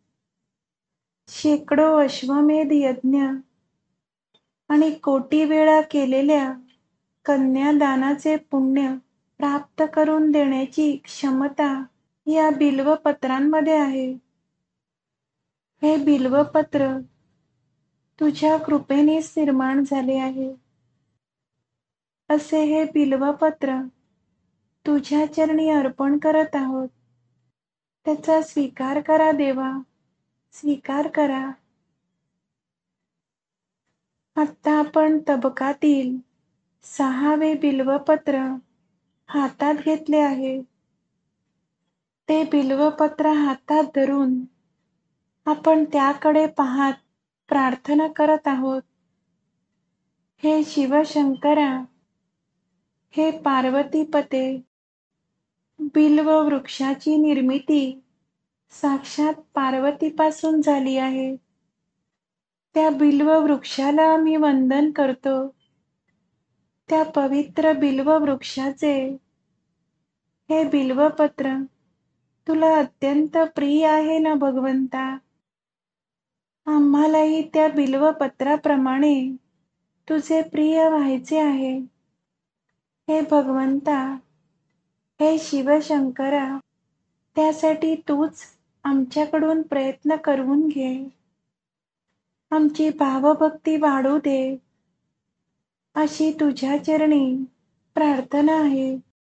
शेकडो अश्वमेध यज्ञ आणि कोटी वेळा केलेल्या कन्यादानाचे पुण्य प्राप्त करून देण्याची क्षमता या बिल्वपत्रांमध्ये आहे. हे बिल्वपत्र तुझ्या कृपेनेच निर्माण झाले आहे. असे हे बिल्वपत्र तुझ्या चरणी अर्पण करत आहोत. त्याचा स्वीकार करा देवा, स्वीकार करा. आता आपण तबकातील 6वे बिल्वपत्र हातात घेतले आहे. ते बिल्वपत्र हातात धरून आपण त्याकडे पाहत प्रार्थना करत आहोत. हे शिवशंकरा, हे पार्वतीपते, बिल्व वृक्षाची निर्मिती साक्षात पार्वतीपासून झाली आहे. त्या बिल्व वृक्षाला आम्ही वंदन करतो. त्या पवित्र बिल्व वृक्षाचे हे बिल्वपत्र तुला अत्यंत प्रिय आहे ना भगवंता. आम्हालाही त्या बिल्वपत्राप्रमाणे तुझे प्रिय व्हायचे आहे. हे भगवंता, हे शिवशंकरा, त्यासाठी तूच आमच्याकडून प्रयत्न करून घे. आमची भावभक्ती वाढू दे, अशी तुझ्या चरणी प्रार्थना आहे.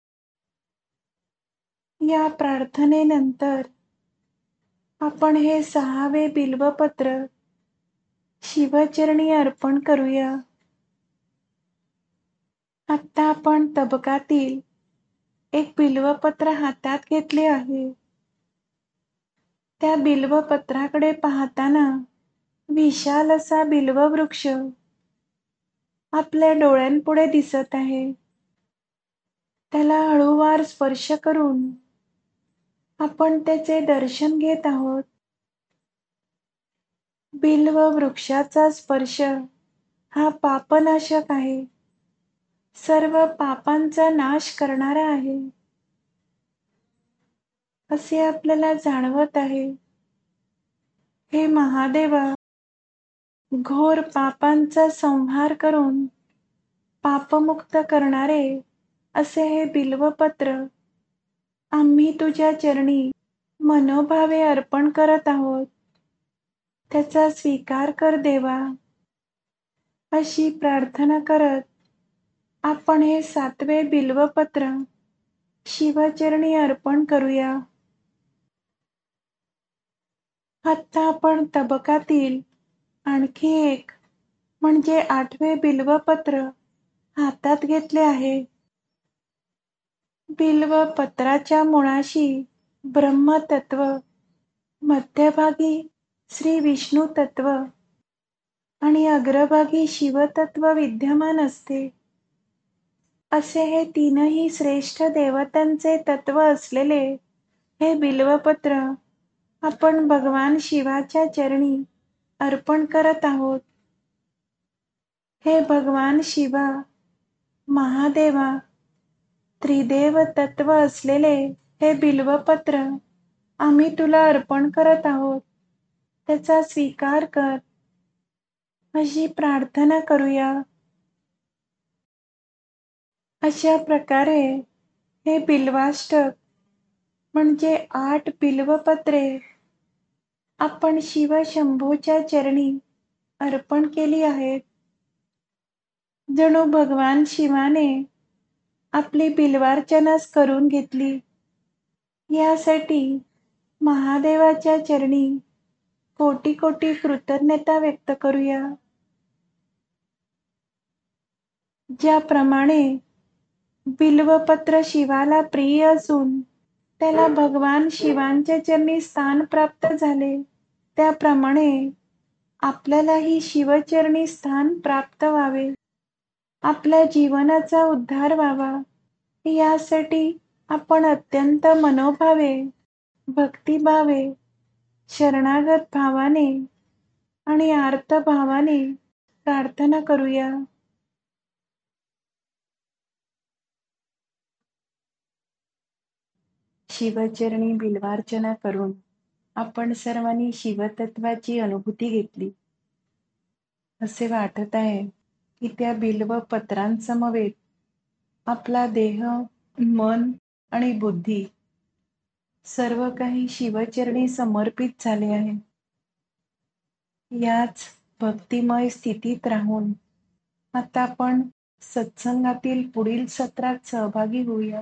या प्रार्थनेनंतर आपण हे 6वे बिल्वपत्र शिवचरणी अर्पण करूया. आत्ता आपण तबकातील एक बिल्वपत्र हातात घेतले आहे. त्या बिल्वपत्राकडे पाहताना विशाल असा बिल्ववृक्ष आपल्या डोळ्यांपुढे दिसत आहे. त्याला हळूवार स्पर्श करून आपण त्याचे दर्शन घेत आहोत. बिल्व वृक्षाचा स्पर्श हा पापनाशक आहे. सर्व पापांचा नाश करणारा आहे असे आपल्याला जाणवत आहे. हे महादेवा, घोर पापांचा संहार करून पापमुक्त करणारे असे हे बिल्वपत्र आम्ही तुझ्या चरणी मनोभावे अर्पण करत आहोत. त्याचा स्वीकार कर देवा. अशी प्रार्थना करत आपण हे 7वे बिल्वपत्र शिवचरणी अर्पण करूया. आता आपण तबकातील आणखी एक म्हणजे 8वे बिल्वपत्र हातात घेतले आहे. बिल्वपत्राच्या मुळाशी ब्रह्मतत्व, मध्यभागी श्री विष्णू तत्व आणि अग्रभागी शिवतत्व विद्यमान असते. असे हे तीनही श्रेष्ठ देवतांचे तत्व असलेले हे बिल्वपत्र आपण भगवान शिवाच्या चरणी अर्पण करत आहोत. हे भगवान शिवा, महादेवा, त्रिदेव तत्व असलेले हे बिल्वपत्र आम्ही तुला अर्पण करत आहोत. त्याचा स्वीकार कर. अशी प्रार्थना करूया. अशा प्रकारे हे बिल्वाष्टक म्हणजे 8 बिल्वपत्रे आपण शिवशंभूच्या चरणी अर्पण केली आहेत. जणू भगवान शिवाने आपली बिल्वार्चनाच करून घेतली. यासाठी महादेवाच्या चरणी कोटी कोटी कृतज्ञता व्यक्त करूया. ज्याप्रमाणे बिल्वपत्र शिवाला प्रिय असून त्याला भगवान शिवांच्या चरणी स्थान प्राप्त झाले, त्याप्रमाणे आपल्यालाही शिवचरणी स्थान प्राप्त व्हावे, आपल्या जीवनाचा उद्धार व्हावा, यासाठी आपण अत्यंत मनोभावे, भक्तिभावे, शरणागत भावाने आणि आर्त भावाने प्रार्थना करूया. शिवचरणी बिल्वार्चना करून आपण सर्वांनी शिवतत्वाची अनुभूती घेतली. असे वाटत आहे की त्या बिल्वपत्रांसमवेत आपला देह, मन आणि बुद्धी सर्व काही शिवचरणी समर्पित झाले आहे. याच भक्तिमय स्थितीत राहून आता आपण सत्संगातील पुढील सत्रात सहभागी होऊया.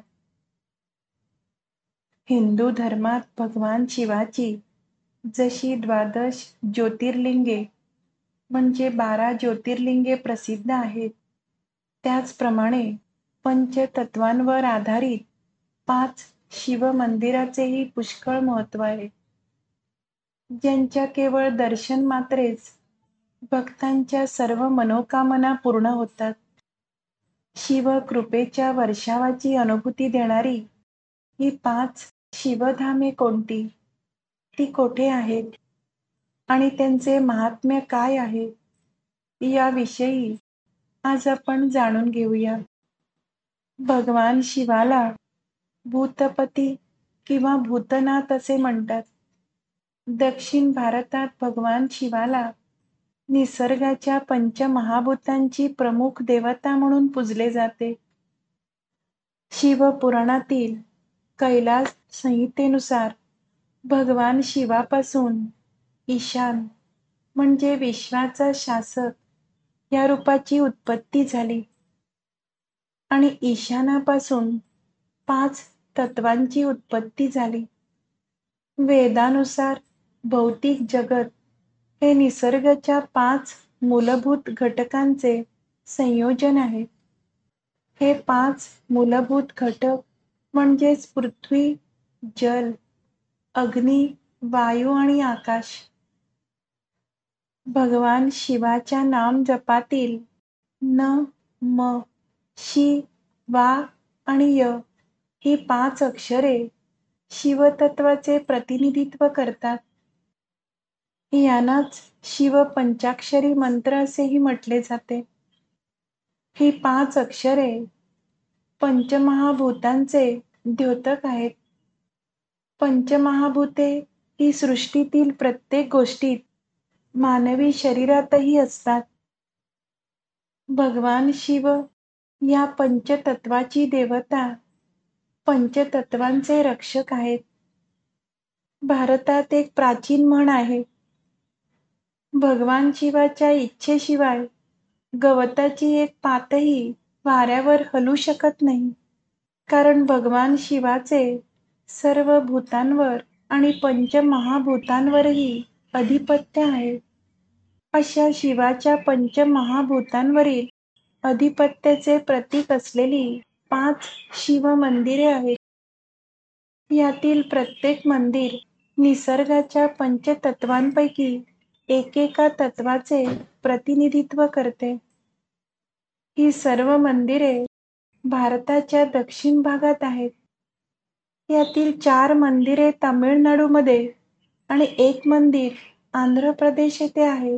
हिंदू धर्मात भगवान शिवाची जशी 12 ज्योतिर्लिंगे म्हणजे 12 ज्योतिर्लिंगे प्रसिद्ध आहेत, त्याचप्रमाणे पंचतत्वांवर आधारित 5 शिवमंदिराचेही पुष्कळ महत्त्व आहे, ज्यांच्या केवळ दर्शन मात्रेच भक्तांच्या सर्व मनोकामना पूर्ण होतात. शिवकृपेच्या वर्षावाची अनुभूती देणारी ही 5 शिवधामे कोणती, ती कोठे आहेत आणि त्यांचे महात्म्य काय आहे, याविषयी आज आपण जाणून घेऊया. भगवान शिवाला भूतपती किंवा भूतनाथ असे म्हणतात. दक्षिण भारतात भगवान शिवाला निसर्गाच्या पंचमहाभूतांची प्रमुख देवता म्हणून पूजले जाते. शिवपुराणातील कैलास संहितेनुसार भगवान शिवापासून ईशान म्हणजे विश्वाचा शासक या रूपाची उत्पत्ती झाली आणि ईशानापासून 5 तत्वांची उत्पत्ती झाली. वेदानुसार भौतिक जगत हे निसर्गाच्या 5 मूलभूत घटकांचे संयोजन आहे. हे 5 मूलभूत घटक म्हणजेच पृथ्वी, जल, अग्नी, वायू आणि आकाश. भगवान शिवाच्या नाम जपातील न, म, शि, वा आणि य ही 5 अक्षरे शिवतत्वाचे प्रतिनिधित्व करतात. यांनाच शिव पंचाक्षरी मंत्र असेही म्हटले जाते. ही 5 अक्षरे पंचमहाभूतांचे द्योतक आहेत. पंचमहाभूते ही सृष्टीतील प्रत्येक गोष्टीत, मानवी शरीरातही असतात. भगवान शिव या पंचतत्वाची देवता, पंचतत्वांचे रक्षक आहेत. भारतात एक प्राचीन म्हण आहे, भगवान शिवाच्या इच्छेशिवाय गवताची एक पातही वाऱ्यावर हलू शकत नाही. कारण भगवान शिवाचे सर्व भूतांवर आणि पंचमहाभूतांवरही अधिपत्य आहे. अशा शिवाच्या पंचमहाभूतांवरील अधिपत्याचे प्रतीक असलेली 5 शिवमंदिरे आहेत. यातील प्रत्येक मंदिर निसर्गाच्या पंचतत्वांपैकी एकेका तत्वाचे प्रतिनिधित्व करते. ही सर्व मंदिरे भारताच्या दक्षिण भागात आहेत. यातील 4 मंदिरे तामिळनाडूमध्ये आणि 1 मंदिर आंध्र प्रदेश येथे आहे.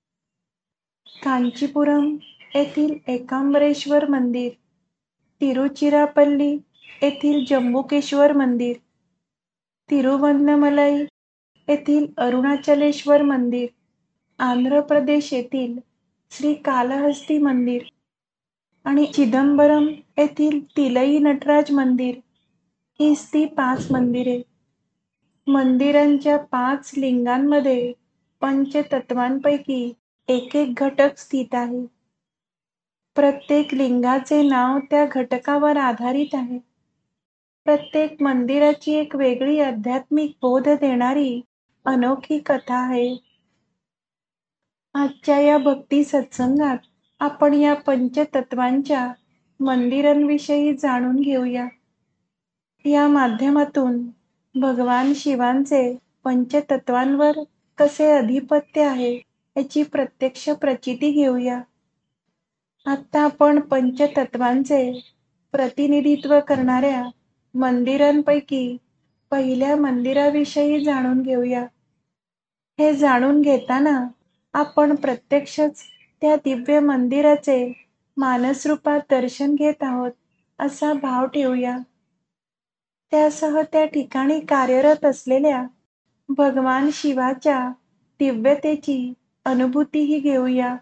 कांचीपुरम येथील एकांबरेश्वर मंदिर, तिरुचिरापल्ली येथील जंबुकेश्वर मंदिर, तिरुवन्नमलाई येथील अरुणाचलेश्वर मंदिर, आंध्र प्रदेश येथील श्रीकालहस्ती मंदिर आणि चिदंबरम येथील तिलई नटराज मंदिर हीच ती 5 मंदिरे. मंदिरांच्या 5 लिंगांमध्ये पंचतत्वांपैकी एक घटक स्थित आहे. प्रत्येक लिंगाचे नाव त्या घटकावर आधारित आहे. प्रत्येक मंदिराची एक वेगळी आध्यात्मिक बोध देणारी अनोखी कथा आहे. आजच्या या भक्ती सत्संगात आपण या पंचतत्वांच्या मंदिरांविषयी जाणून घेऊया. या माध्यमातून भगवान शिवांचे पंचतत्वांवर कसे अधिपत्य आहे याची प्रत्यक्ष प्रचिती घेऊया. आता आपण पंचतत्वांचे प्रतिनिधित्व करणाऱ्या मंदिरांपैकी पहिल्या मंदिराविषयी जाणून घेऊया. हे जाणून घेताना आपण प्रत्यक्षच त्या दिव्य मंदिराचे मानसरूपात दर्शन घेत आहोत असा भाव ठेवूया. त्यासह त्या ठिकाणी कार्यरत असलेल्या भगवान शिवाच्या दिव्यतेची अनुभूतीही घेऊया.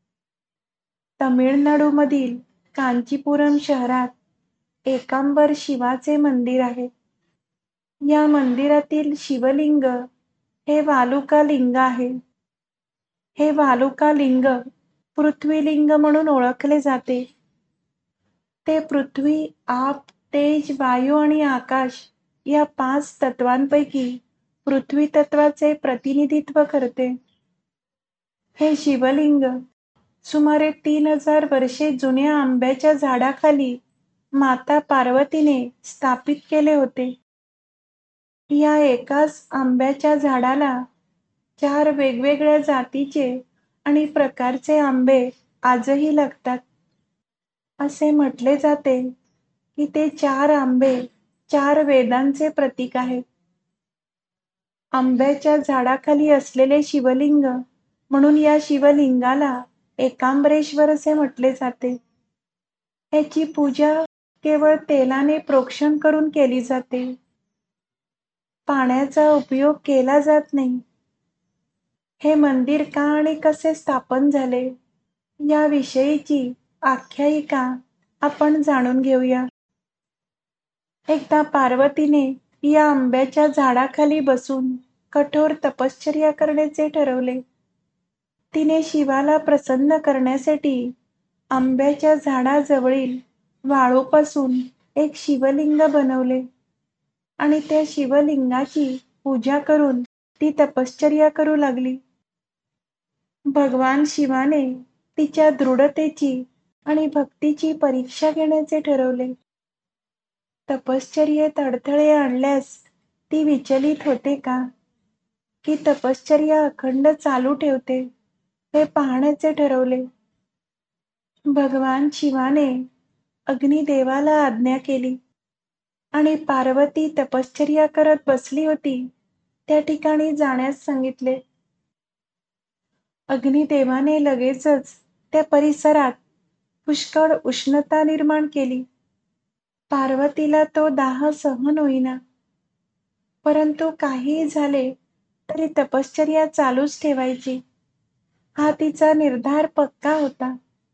तमिळनाडूमधील कांचीपुरम शहरात एकांबर शिवाचे मंदिर आहे. या मंदिरातील शिवलिंग हे वालुका लिंग आहे. हे वालुका लिंग पृथ्वीलिंग म्हणून ओळखले जाते. ते पृथ्वी, आप, तेज, वायू आणि आकाश या 5 तत्वांपैकी पृथ्वी तत्वाचे प्रतिनिधित्व करते. हे शिवलिंग सुमारे 3000 वर्षे जुन्या आंब्याच्या झाडाखाली माता पार्वतीने स्थापित केले होते. या एकाच आंब्याच्या झाडाला 4 वेगवेगळ्या जातीचे आणि प्रकारचे आंबे आजही लागतात. असे म्हटले जाते की ते 4 आंबे 4 वेदांचे प्रतीक आहेत. आंब्याच्या झाडाखाली असलेले शिवलिंग म्हणून या शिवलिंगाला एकांबरेश्वर असे म्हटले जाते. याची पूजा केवळ तेलाने प्रोक्षण करून केली जाते. पाण्याचा उपयोग केला जात नाही. हे मंदिर का आणि कसे स्थापन झाले याविषयीची आख्यायिका आपण जाणून घेऊया. एकदा पार्वतीने या आंब्याच्या झाडाखाली बसून कठोर तपश्चर्या करण्याचे ठरवले. तिने शिवाला प्रसन्न करण्यासाठी आंब्याच्या झाडाजवळील वाळूपासून एक शिवलिंग बनवले आणि त्या शिवलिंगाची पूजा करून ती तपश्चर्या करू लागली. भगवान शिवाने तिच्या दृढतेची आणि भक्तीची परीक्षा घेण्याचे ठरवले. तपश्चर्येत अडथळे आणल्यास ती विचलित होते का, की तपश्चर्या अखंड चालू ठेवते, हे पाहण्याचे ठरवले. भगवान शिवाने अग्निदेवाला आज्ञा केली आणि पार्वती तपश्चर्या करत बसली होती त्या ठिकाणी जाण्यास सांगितले. अग्निदेवाने लगेचच त्या परिसरात पुष्कळ उष्णता निर्माण केली. पार्वतीला तो दाह सहन होईना. परंतु काहीही झाले तरी तपश्चर्या चालूच ठेवायची, हा तिचा निर्धार पक्का होता.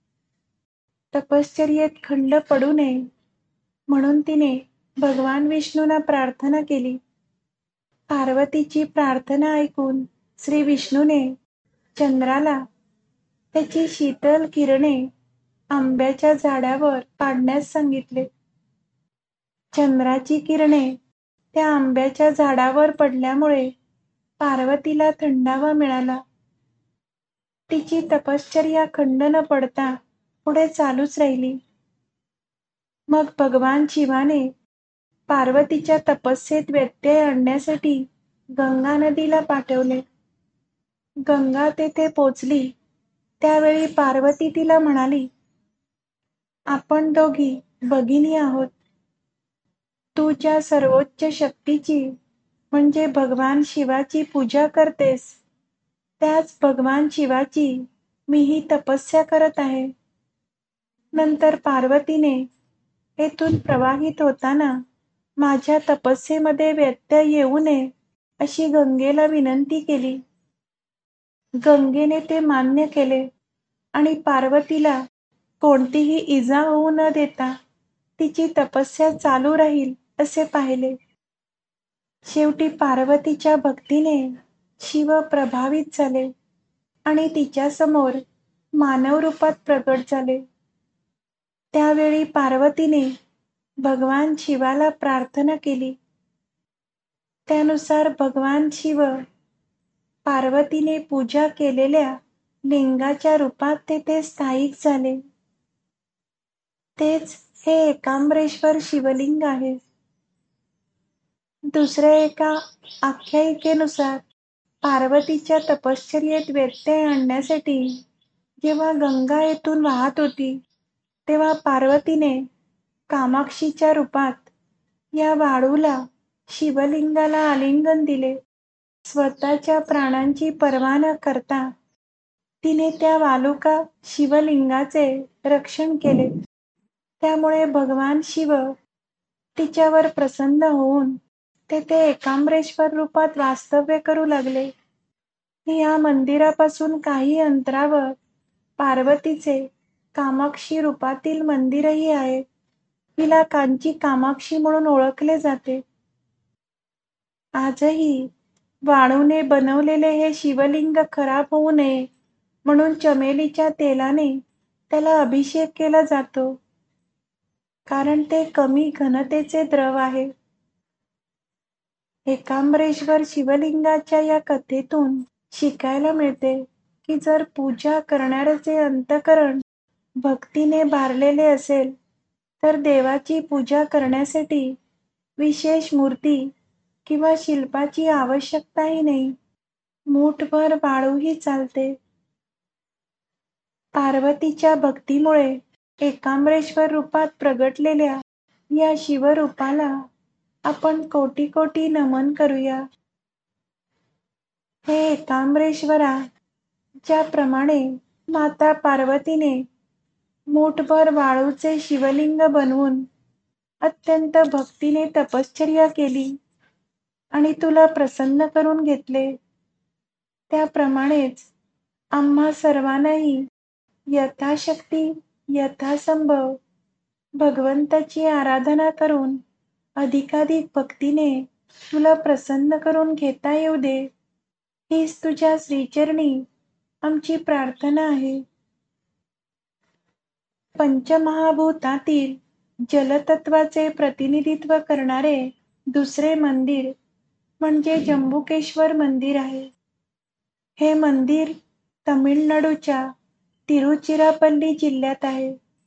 तपश्चर्येत खंड पडू नये म्हणून तिने भगवान विष्णूंना प्रार्थना केली. पार्वतीची प्रार्थना ऐकून श्री विष्णूने चंद्राला त्याची शीतल किरणे आंब्याच्या झाडावर पाडण्यास सांगितले. चंद्राची किरणे त्या आंब्याच्या झाडावर पडल्यामुळे पार्वतीला थंडावा मिळाला. तिची तपश्चर्या खंड न पडता पुढे चालूच राहिली. मग भगवान शिवाने पार्वतीच्या तपस्येत व्यत्यय आणण्यासाठी गंगा नदीला पाठवले. गंगा तेथे पोचली त्यावेळी पार्वती तिला म्हणाली, आपण दोघी भगिनी आहोत. तू ज्या सर्वोच्च शक्तीची म्हणजे भगवान शिवाची पूजा करतेस, त्याच भगवान शिवाची मीही तपस्या करत आहे. नंतर पार्वतीने येथून प्रवाहित होताना माझ्या तपस्येमध्ये व्यत्यय येऊ नये अशी गंगेला विनंती केली. गंगेने ते मान्य केले आणि पार्वतीला कोणतीही इजा होऊ न देता तिची तपस्या चालू राहील असे पाहिले. शेवटी पार्वतीच्या भक्तीने शिव प्रभावित झाले आणि तिच्यासमोर मानव रूपात प्रकट झाले. त्यावेळी पार्वतीने भगवान शिवाला प्रार्थना केली. त्यानुसार भगवान शिव पार्वतीने पूजा केलेल्या लिंगाच्या रूपात तेथे स्थायिक झाले. तेच हे एकांबरेश्वर शिवलिंग आहे. दुसऱ्या एका आख्यायिकेनुसार पार्वतीच्या तपश्चर्येत व्यत्यय आणण्यासाठी जेव्हा गंगा येथून वाहत होती, तेव्हा पार्वतीने कामाक्षीच्या रूपात या वाळूला शिवलिंगाला आलिंगन दिले. स्वतःच्या प्राणांची पर्वा न करता तिने त्या वालुका शिवलिंगाचे रक्षण केले. त्यामुळे भगवान शिव तिच्यावर प्रसन्न होऊन तेथे एकांबरेश्वर रूपात वास्तव्य करू लागले. या मंदिरापासून काही अंतरावर पार्वतीचे कामाक्षी रूपातील मंदिरही आहे. हिला कांची कामाक्षी म्हणून ओळखले जाते. आजही वाळूने बनवलेले हे शिवलिंग खराब होऊ नये म्हणून चमेलीच्या तेलाने त्याला अभिषेक केला जातो, कारण ते कमी घनतेचे द्रव आहे. एकांबरेश्वर शिवलिंगाच्या या कथेतून शिकायला मिळते की जर पूजा करणाऱ्याचे अंतःकरण भक्तीने भारलेले असेल तर देवाची पूजा करण्यासाठी विशेष मूर्ती किंवा शिल्पाची आवश्यकताही नाही. मूठभर वाळूही चालते. पार्वतीच्या भक्तीमुळे एकांबरेश्वर रूपात प्रगटलेल्या या शिवरूपाला आपण कोटी कोटी नमन करूया. हे एकांबरेश्वरा, ज्याप्रमाणे माता पार्वतीने मूठभर वाळूचे शिवलिंग बनवून अत्यंत भक्तीने तपश्चर्या केली आणि तुला प्रसन्न करून घेतले, त्याप्रमाणेच आम्हा सर्वांनाही यथाशक्ती यथासंभव भगवंताची आराधना करून अधिकाधिक भक्तीने तुला प्रसन्न करून घेता येऊ दे, हीच तुझ्या श्रीचरणी आमची प्रार्थना आहे. पंचमहाभूतातील जलतत्वाचे प्रतिनिधित्व करणारे दुसरे मंदिर म्हणजे जंबुकेश्वर मंदिर आहे. हे मंदिर तमिळनाडूच्या तिरुचिरापल्ली जिल्ह्यात आहे.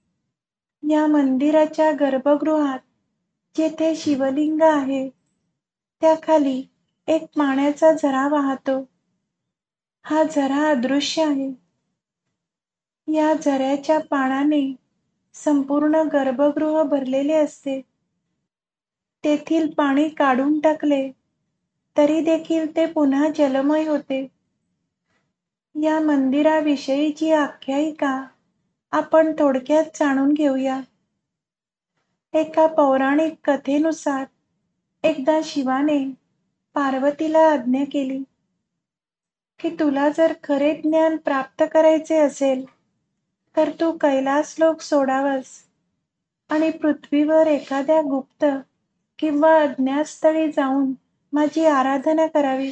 या मंदिराच्या गर्भगृहात जेथे शिवलिंग आहे त्याखाली एक पाण्याचा झरा वाहतो. हा झरा अदृश्य आहे. या झऱ्याच्या पाण्याने संपूर्ण गर्भगृह भरलेले असते. तेथील पाणी काढून टाकले तरी देखील ते पुन्हा जलमय होते. या मंदिराविषयीची आख्यायिका आपण थोडक्यात जाणून घेऊया. एका पौराणिक कथेनुसार एकदा शिवाने पार्वतीला आज्ञा केली की तुला जर खरे ज्ञान प्राप्त करायचे असेल तर तू कैलास लोक सोडावस आणि पृथ्वीवर एखाद्या गुप्त किंवा अज्ञात स्थळी जाऊन माझी आराधना करावीस.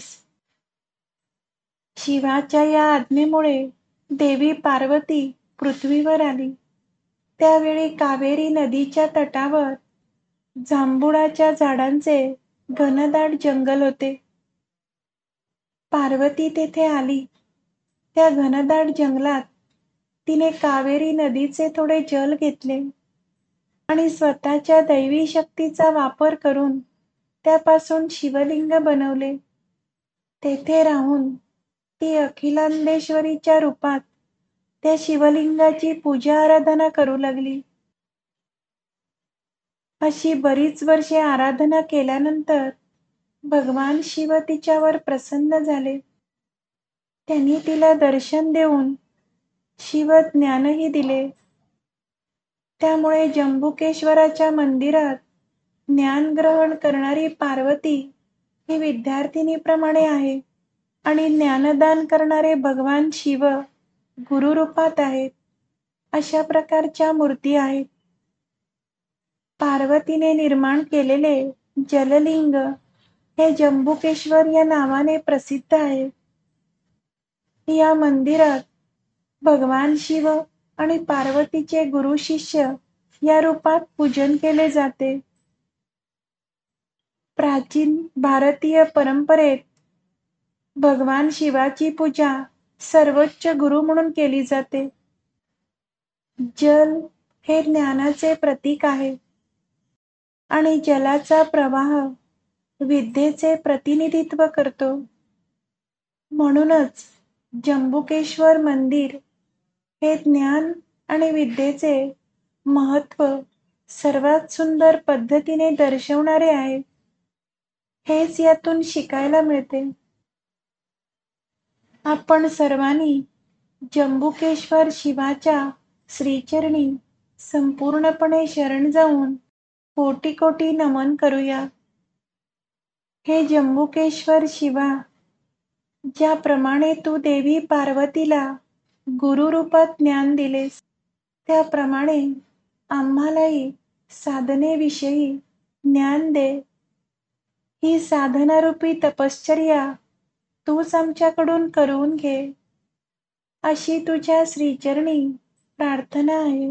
शिवाच्या या आज्ञेमुळे देवी पार्वती पृथ्वीवर आली. त्यावेळी कावेरी नदीच्या तटावर जांभुळाच्या झाडांचे घनदाट जंगल होते. पार्वती तेथे आली. त्या घनदाट जंगलात तिने कावेरी नदीचे थोडे जल घेतले आणि स्वतःच्या दैवी शक्तीचा वापर करून त्यापासून शिवलिंग बनवले. तेथे राहून ती अखिलांडेश्वरीच्या रूपात त्या शिवलिंगाची पूजा आराधना करू लागली. अशी बरीच वर्षे आराधना केल्यानंतर भगवान शिव तिच्यावर प्रसन्न झाले. त्यांनी तिला दर्शन देऊन शिव ज्ञानही दिले. त्यामुळे जंबुकेश्वराच्या मंदिरात ज्ञान ग्रहण करणारी पार्वती ही विद्यार्थिनीप्रमाणे आहे आणि ज्ञानदान करणारे भगवान शिव गुरुरूपात आहेत. अशा प्रकारच्या मूर्ती आहेत. पार्वतीने निर्माण केलेले जललिंग हे जंबुकेश्वर या नावाने प्रसिद्ध आहे. या मंदिरात भगवान शिव आणि पार्वतीचे गुरु शिष्य या रूपात पूजन केले जाते. प्राचीन भारतीय परंपरेत भगवान शिवाची पूजा सर्वोच्च गुरु म्हणून केली जाते. जल हे ज्ञानाचे प्रतीक आहे आणि जलाचा प्रवाह विद्येचे प्रतिनिधित्व करतो. म्हणूनच जंबुकेश्वर मंदिर हे ज्ञान आणि विद्येचे महत्त्व सर्वात सुंदर पद्धतीने दर्शवणारे आहे. हेच यातून शिकायला मिळते. आपण सर्वांनी जंबुकेश्वर शिवाच्या श्रीचरणी संपूर्णपणे शरण जाऊन कोटी कोटी नमन करूया. हे जंबुकेश्वर शिवा, ज्याप्रमाणे तू देवी पार्वतीला गुरुरूपात ज्ञान दिलेस त्याप्रमाणे आम्हालाही साधनेविषयी ज्ञान दे. ही साधनारूपी तपश्चर्या तूच आमच्याकडून करवून घे, अशी तुझ्या श्रीचरणी प्रार्थना आहे.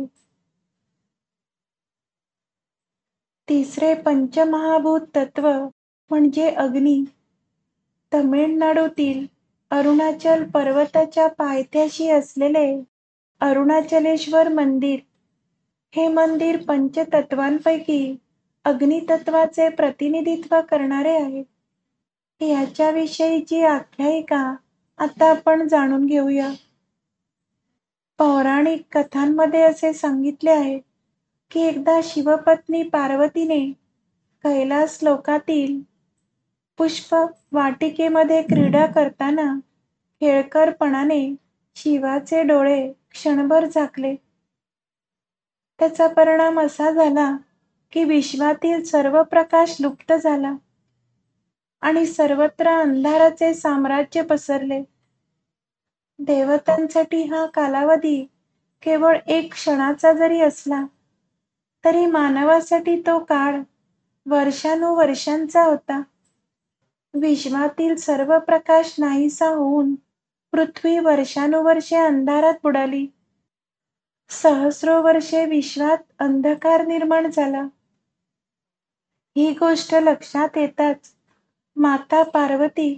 तिसरे पंचमहाभूत तत्व म्हणजे अग्नी. तमिळनाडूतील अरुणाचल पर्वताच्या पायथ्याशी असलेले अरुणाचलेश्वर मंदिर हे मंदिर पंचतत्वांपैकी अग्नितत्वाचे प्रतिनिधित्व करणारे आहे. याच्याविषयीची आख्यायिका आता आपण जाणून घेऊया. पौराणिक कथांमध्ये असे सांगितले आहे की एकदा शिवपत्नी पार्वतीने कैलास लोकातील पुष्प वाटिकेमध्ये क्रीडा करताना खेळकरपणाने शिवाचे डोळे क्षणभर झाकले. त्याचा परिणाम असा झाला की विश्वातील सर्व प्रकाश लुप्त झाला आणि सर्वत्र अंधाराचे साम्राज्य पसरले. देवतांसाठी हा कालावधी केवळ एक क्षणाचा जरी असला तरी मानवासाठी तो काळ वर्षानुवर्षांचा होता. विश्वातील सर्व प्रकाश नाहीसा होऊन पृथ्वी वर्षानुवर्षे अंधारात बुडाली. सहस्रो वर्षे विश्वात अंधकार निर्माण झाला. ही गोष्ट लक्षात येताच माता पार्वती,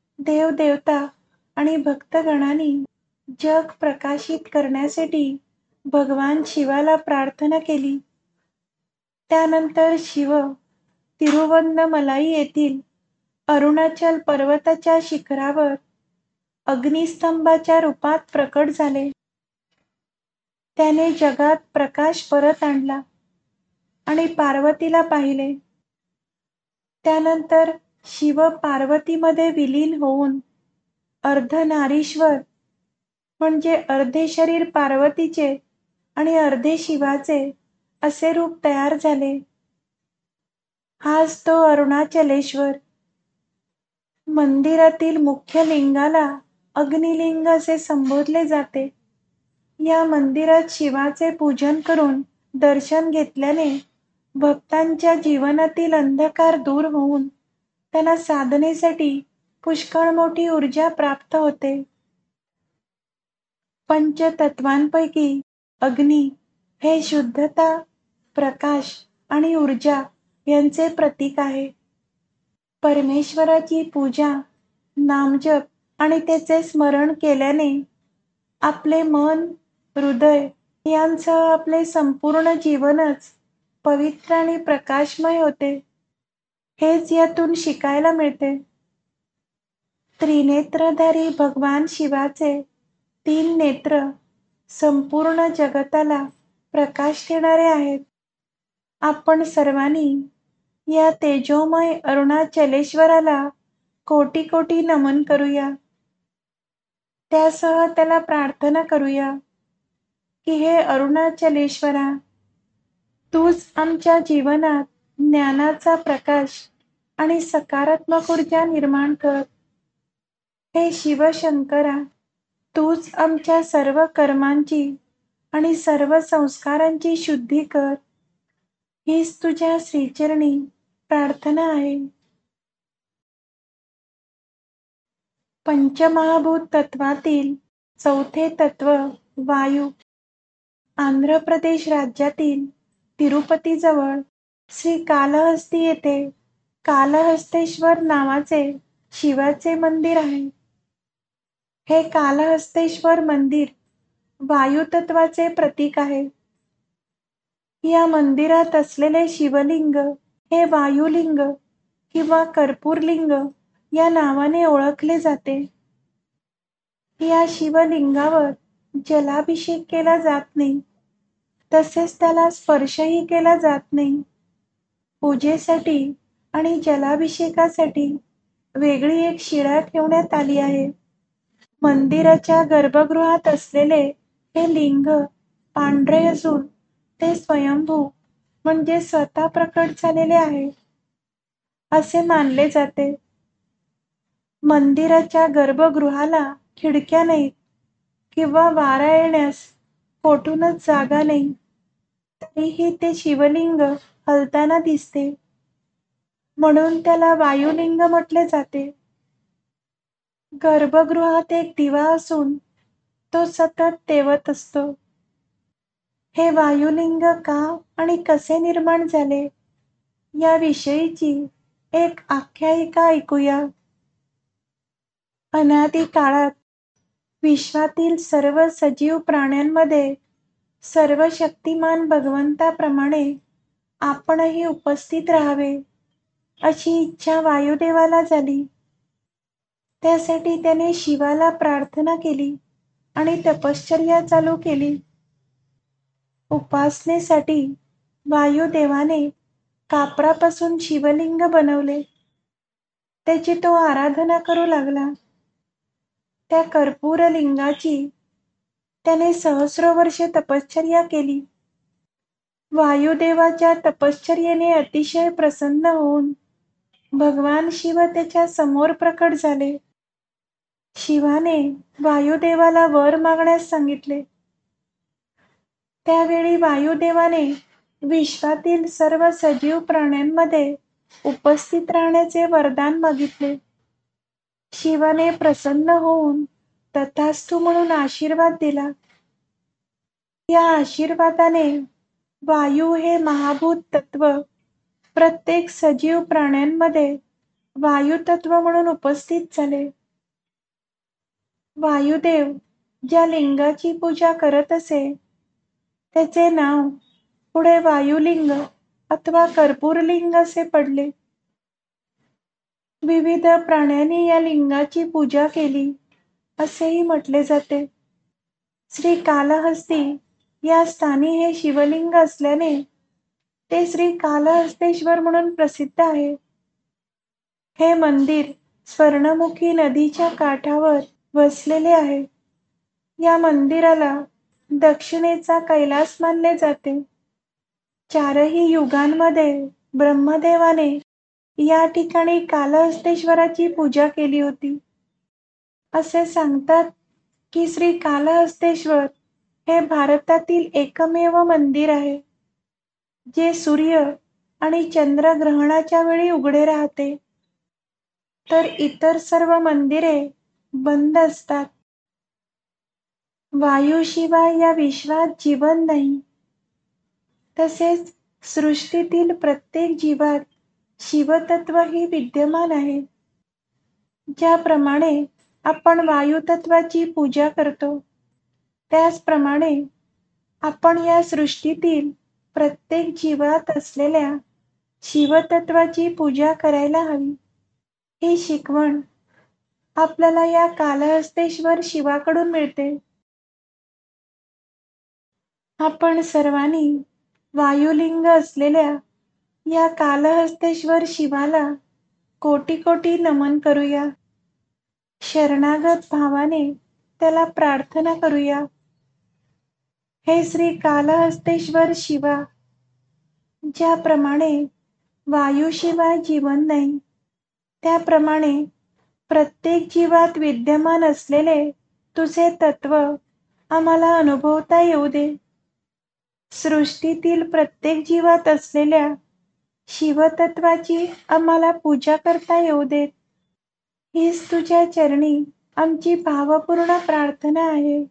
देवदेवता आणि भक्तगणांनी जग प्रकाशित करण्यासाठी भगवान शिवाला प्रार्थना केली. त्यानंतर शिव तिरुवन्नमलाई येथील अरुणाचल पर्वताच्या शिखरावर अग्निस्तंभाच्या रूपात प्रकट झाले. त्याने जगात प्रकाश परत आणला आणि पार्वतीला पाहिले. त्यानंतर शिव पार्वतीमध्ये विलीन होऊन अर्धनारीश्वर म्हणजे अर्धे शरीर पार्वतीचे आणि अर्धे शिवाचे असे रूप तयार झाले. हाच तो अरुणाचलेश्वर. मंदिरातील मुख्य लिंगाला अग्निलिंग असे संबोधले जाते. या मंदिरात शिवाचे पूजन करून दर्शन घेतल्याने भक्तांच्या जीवनातील अंधकार दूर होऊन त्यांना साधनेसाठी पुष्कळ मोठी ऊर्जा प्राप्त होते. पंचतत्वांपैकी अग्नी हे शुद्धता, प्रकाश आणि ऊर्जा यांचे प्रतीक आहे. परमेश्वराची पूजा, नामजप आणि त्याचे स्मरण केल्याने आपले मन, हृदय यांसह आपले संपूर्ण जीवनच पवित्र आणि प्रकाशमय होते. हेच यातून शिकायला मिळते. त्रिनेत्रधारी भगवान शिवाचे 3 नेत्र संपूर्ण जगताला प्रकाश देणारे आहेत. आपण सर्वांनी या तेजोमय अरुणाचलेश्वराला कोटी कोटी नमन करूया. त्यासह त्याला प्रार्थना करूया की हे अरुणाचलेश्वरा, तूच आमच्या जीवनात ज्ञानाचा प्रकाश आणि सकारात्मक ऊर्जा निर्माण कर. हे शिवशंकरा, तूच आमच्या सर्व कर्मांची आणि सर्व संस्कारांची शुद्धी कर. हीच तुझ्या श्रीचरणी प्रार्थना आहे. पंचमहाभूत तत्वातील चौथे तत्व वायू. आंध्र प्रदेश राज्यातील तिरुपतीजवळ श्री कालहस्ती येथे कालहस्तेश्वर नावाचे शिवाचे मंदिर आहे. हे कालहस्तेश्वर मंदिर वायुतत्वाचे प्रतीक आहे. या मंदिरात असलेले शिवलिंग हे वायुलिंग किंवा कर्पूरलिंग या नावाने ओळखले जाते. या शिवलिंगावर जलाभिषेक केला जात नाही, तसेच त्याला स्पर्शही केला जात नाही. पूजेसाठी आणि जलाभिषेकासाठी वेगळी एक शिळा ठेवण्यात आली आहे. मंदिराच्या गर्भगृहात असलेले हे लिंग पांढरे असून ते स्वयंभू म्हणजे स्वतः प्रकट झालेले आहे असे मानले जाते. मंदिराच्या गर्भगृहाला खिडक्या नाहीत किंवा वारा येण्यास कोठूनच जागा नाही, तरीही ते शिवलिंग हलताना दिसते, म्हणून त्याला वायुलिंग म्हटले जाते. गर्भगृहात एक दिवा असून तो सतत तेवत असतो. हे वायुलिंग का आणि कसे निर्माण झाले याविषयीची एक आख्यायिका ऐकूया. अनादी काळात विश्वातील सर्व सजीव प्राण्यांमध्ये सर्वशक्तिमान भगवंताप्रमाणे आपणही उपस्थित राहावे अशी इच्छा वायुदेवाला झाली. त्यासाठी त्याने शिवाला प्रार्थना केली आणि तपश्चर्या चालू केली. उपासनेसाठी वायुदेवाने कापरापासून शिवलिंग बनवले. त्याची तो आराधना करू लागला. त्या कर्पूर लिंगाची त्याने सहस्र वर्षे तपश्चर्या केली. वायुदेवाच्या तपश्चर्येने अतिशय प्रसन्न होऊन भगवान शिव त्याच्या समोर प्रकट झाले. शिवाने वायुदेवाला वर मागण्यास सांगितले. त्यावेळी वायुदेवाने विश्वातील सर्व सजीव प्राण्यांमध्ये उपस्थित राहण्याचे वरदान मागितले. शिवाने प्रसन्न होऊन तथास्तु म्हणून आशीर्वाद दिला. या आशीर्वादाने वायू हे महाभूत तत्व प्रत्येक सजीव प्राण्यांमध्ये वायुतत्व म्हणून उपस्थित झाले. वायुदेव ज्या लिंगाची पूजा करत असे त्याचे नाव पुढे वायुलिंग अथवा कर्पूरलिंग असे पडले. विविध प्राण्यांनी या लिंगाची पूजा केली असेही म्हटले जाते. श्री कालहस्ती या स्थानी हे शिवलिंग असल्याने ते श्री कालहस्तेश्वर म्हणून प्रसिद्ध आहे. हे मंदिर स्वर्णमुखी नदीच्या काठावर वसलेले आहे. या मंदिराला दक्षिणेचा कैलास मानले जाते. चारही युगांमध्ये ब्रह्मदेवाने या ठिकाणी कालहस्तेश्वराची पूजा केली होती. असे सांगतात की श्री कालहस्तेश्वर हे भारतातील एकमेव मंदिर आहे जे सूर्य आणि चंद्रग्रहणाच्या वेळी उघडे राहते, तर इतर सर्व मंदिरे बंद असतात. वायूशिवाय या विश्वात जीवन नाही. तसेच सृष्टीतील प्रत्येक जीवात शिवतत्व ही विद्यमान आहे. ज्याप्रमाणे आपण वायुतत्वाची पूजा करतो, त्याचप्रमाणे आपण या सृष्टीतील प्रत्येक जीवात असलेल्या शिवतत्वाची पूजा करायला हवी. ही शिकवण आपल्याला या कालहस्तेश्वर शिवाकडून मिळते. आपण सर्वांनी वायुलिंग असलेल्या या कालहस्तेश्वर शिवाला कोटी कोटी नमन करूया. शरणागत भावाने त्याला प्रार्थना करूया. हे श्री कालहस्तेश्वर शिवा, ज्याप्रमाणे वायूशिवाय जीवन नाही, त्याप्रमाणे प्रत्येक जीवात विद्यमान असलेले तुझे तत्व आम्हाला अनुभवता येऊ दे. सृष्टीतील प्रत्येक जीवात असलेल्या शिवतत्वाची आम्हाला पूजा करता येऊ देत. हीच तुझ्या चरणी आमची भावपूर्ण प्रार्थना आहे.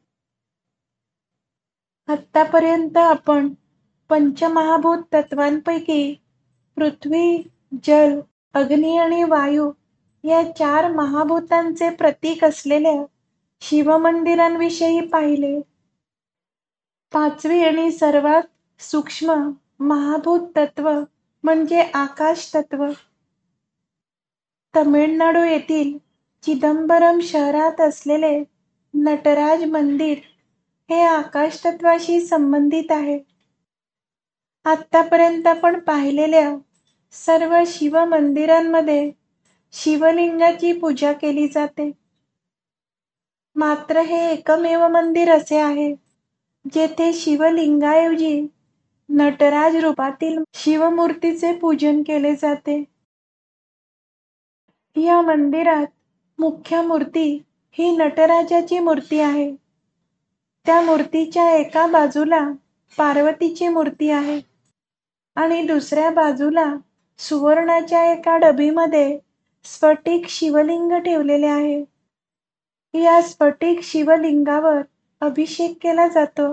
आत्तापर्यंत आपण पंचमहाभूत तत्वांपैकी पृथ्वी, जल, अग्नी आणि वायू या 4 महाभूतांचे प्रतीक असलेल्या शिवमंदिरांविषयी पाहिले. 5वी आणि सर्वात सूक्ष्म महाभूत तत्व म्हणजे आकाश तत्व. तमिळनाडू येथील चिदंबरम शहरात असलेले नटराज मंदिर हे आकाश तत्वाशी संबंधित आहे. आतापर्यंत आपण पाहिलेल्या सर्व शिव मंदिरांमध्ये शिवलिंगाची पूजा केली जाते. मात्र हे एकमेव मंदिर असे आहे जेथे शिवलिंगाऐवजी नटराज रूपातील शिवमूर्तीचे पूजन केले जाते. या मंदिरात मुख्य मूर्ती ही नटराजाची मूर्ती आहे. त्या मूर्तीच्या एका बाजूला पार्वतीची मूर्ती आहे आणि दुसऱ्या बाजूला सुवर्णाच्या एका डबीमध्ये स्फटिक शिवलिंग ठेवलेले आहे. या स्फटिक शिवलिंगावर अभिषेक केला जातो.